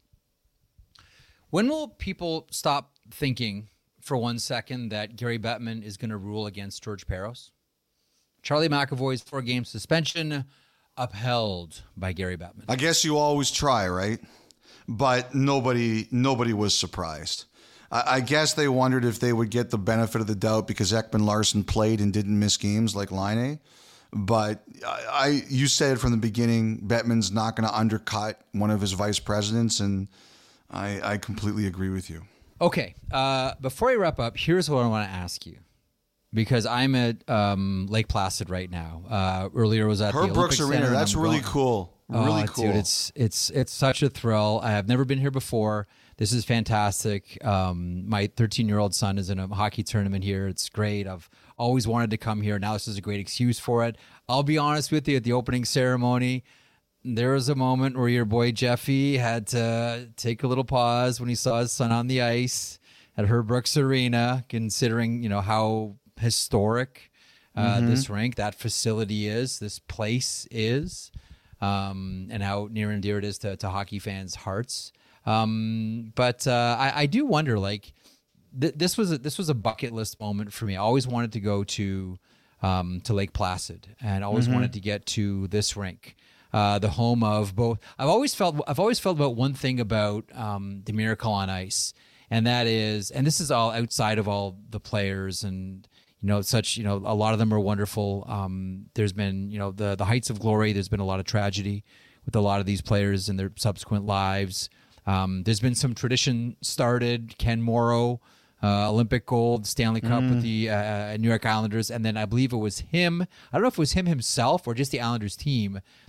When will people stop thinking for one second that Gary Bettman is going to rule against George Peros? Charlie McAvoy's four-game suspension upheld by Gary Bettman. I guess you always try, right? But nobody nobody was surprised. I, I guess they wondered if they would get the benefit of the doubt because Ekman Larson played and didn't miss games like Laine. But I, I you said from the beginning, Bettman's not going to undercut one of his vice presidents, and I, I completely agree with you. Okay, uh, before I wrap up, here's what I want to ask you. Because I'm at um, Lake Placid right now. Uh, earlier was at Herb the Brooks Olympic Arena. Center, That's and I'm really going- cool. Really oh, cool. Dude, it's it's it's such a thrill. I have never been here before. This is fantastic. Um, my thirteen-year-old son is in a hockey tournament here. It's great. I've always wanted to come here. Now this is a great excuse for it. I'll be honest with you, at the opening ceremony, there was a moment where your boy Jeffy had to take a little pause when he saw his son on the ice at Herb Brooks Arena, considering, you know, how historic uh, Mm-hmm. this rink, that facility is, this place is. Um, and how near and dear it is to, to hockey fans' hearts. Um, but uh, I, I do wonder, like, th- this was a, this was a bucket list moment for me. I always wanted to go to um, to Lake Placid, and always Mm-hmm. wanted to get to this rink, uh, the home of both. I've always felt I've always felt about one thing about um, the Miracle on Ice, and that is, and this is all outside of all the players and. You know, such, you know, a lot of them are wonderful. Um, there's been, you know, the, the heights of glory. There's been a lot of tragedy with a lot of these players in their subsequent lives. Um, there's been some tradition started. Ken Morrow, uh, Olympic gold, Stanley Cup with the uh, New York Islanders. And then I believe it was him. I don't know if it was him himself or just the Islanders team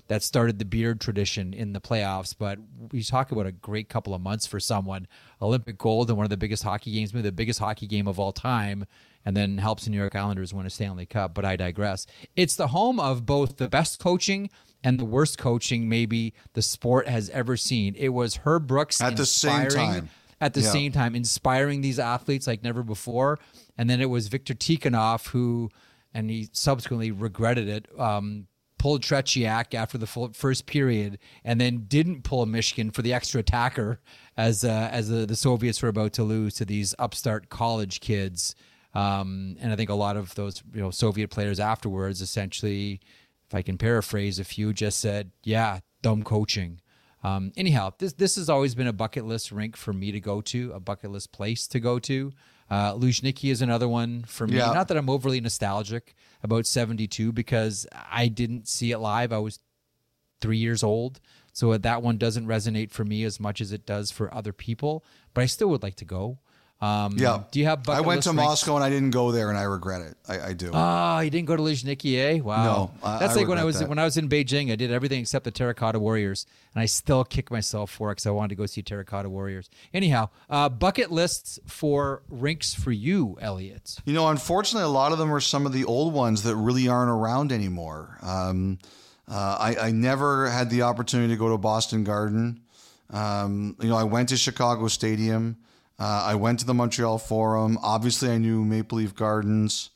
that started the beard tradition in the playoffs. But we talk about a great couple of months for someone. Olympic gold in one of the biggest hockey games, maybe the biggest hockey game of all time, and then helps the New York Islanders win a Stanley Cup. But I digress. It's the home of both the best coaching and the worst coaching maybe the sport has ever seen. It was Herb Brooks at the same time. At the yeah. same time, inspiring these athletes like never before. And then it was Viktor Tikhonov who, and he subsequently regretted it, um, pulled Tretiak after the full first period, and then didn't pull a Michigan for the extra attacker as uh, as the, the Soviets were about to lose to these upstart college kids. Um, and I think a lot of those, you know, Soviet players afterwards, essentially, if I can paraphrase a few, just said, "Yeah, dumb coaching." Um, anyhow, this this has always been a bucket list rink for me to go to, a bucket list place to go to. Uh, Luzhniki is another one for me. Yeah. Not that I'm overly nostalgic about seventy-two because I didn't see it live. I was three years old. So that one doesn't resonate for me as much as it does for other people. But I still would like to go. Um, Yeah. Do you have bucket I went list to rinks? Moscow and I didn't go there, and I regret it. I, I do. Oh, you didn't go to Luzhniki, eh? Wow. No, I- That's I like when I regret was that. when I was in Beijing. I did everything except the Terracotta Warriors, and I still kick myself for it because I wanted to go see Terracotta Warriors. Anyhow, uh, bucket lists for rinks for you, Elliot. You know, unfortunately, a lot of them are some of the old ones that really aren't around anymore. Um, uh, I, I never had the opportunity to go to Boston Garden. Um, you know, I went to Chicago Stadium. Uh, I went to the Montreal Forum. Obviously, I knew Maple Leaf Gardens.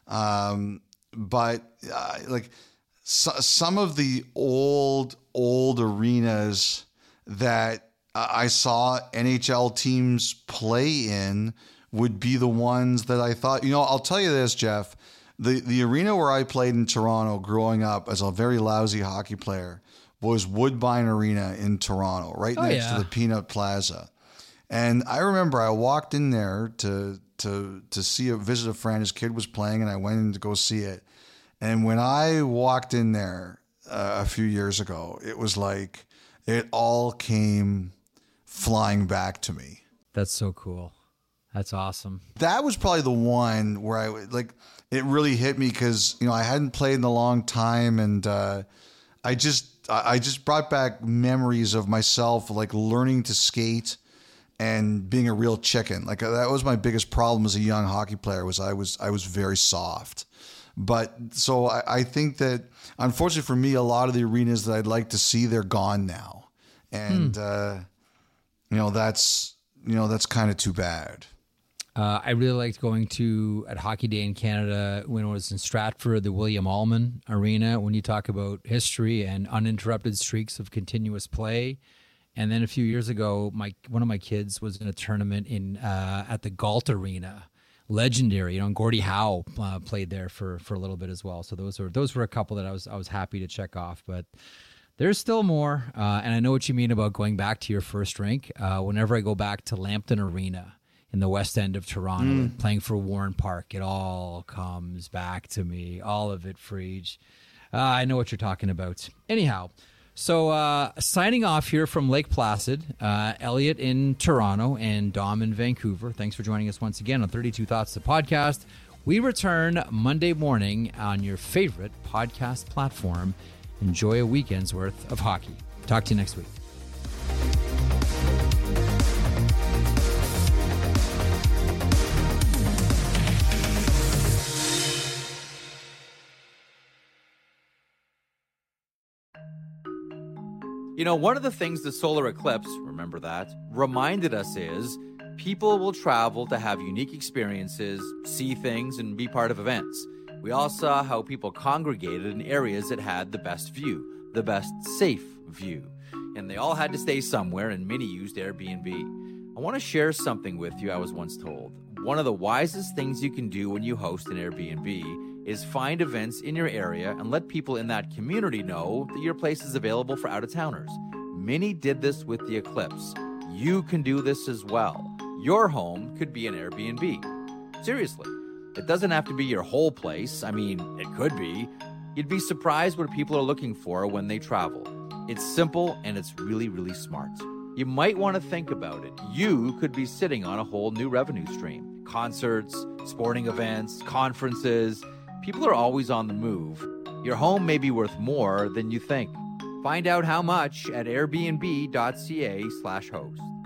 Um, but uh, like so, some of the old, old arenas that I saw N H L teams play in would be the ones that I thought, you know, I'll tell you this, Jeff, the, the arena where I played in Toronto growing up as a very lousy hockey player was Woodbine Arena in Toronto, right Oh, next yeah. to the Peanut Plaza. And I remember I walked in there to to to see a visit a friend. His kid was playing, and I went in to go see it. And when I walked in there uh, a few years ago, it was like it all came flying back to me. That's so cool. That's awesome. That was probably the one where I like it really hit me because you know I hadn't played in a long time, and uh, I just I I just brought back memories of myself like learning to skate and being a real chicken. Like that was my biggest problem as a young hockey player was I was I was very soft. But so I, I think that unfortunately for me, a lot of the arenas that I'd like to see, they're gone now, and Hmm. uh, you know that's you know that's kind of too bad. Uh, I really liked going to at Hockey Day in Canada when it was in Stratford, the William Allman Arena. When you talk about history and uninterrupted streaks of continuous play. And then a few years ago, my one of my kids was in a tournament in uh, at the Galt Arena, legendary. You know, and Gordie Howe uh, played there for for a little bit as well. So those were those were a couple that I was I was happy to check off. But there's still more, uh, and I know what you mean about going back to your first rink. Uh, whenever I go back to Lambton Arena in the West End of Toronto, playing for Warren Park, it all comes back to me. All of it, Frege. Uh, I know what you're talking about. Anyhow. So uh, signing off here from Lake Placid, uh, Elliot in Toronto and Dom in Vancouver. Thanks for joining us once again on thirty-two Thoughts, the podcast. We return Monday morning on your favorite podcast platform. Enjoy a weekend's worth of hockey. Talk to you next week. You know, one of the things the solar eclipse, remember that, reminded us is people will travel to have unique experiences, see things, and be part of events. We all saw how people congregated in areas that had the best view, the best safe view. And they all had to stay somewhere, and many used Airbnb. I want to share something with you I was once told. One of the wisest things you can do when you host an Airbnb is find events in your area and let people in that community know that your place is available for out-of-towners. Many did this with the eclipse. You can do this as well. Your home could be an Airbnb. Seriously, it doesn't have to be your whole place. I mean, it could be. You'd be surprised what people are looking for when they travel. It's simple and it's really, really smart. You might want to think about it. You could be sitting on a whole new revenue stream. Concerts, sporting events, conferences. People are always on the move. Your home may be worth more than you think. Find out how much at airbnb.ca slash host.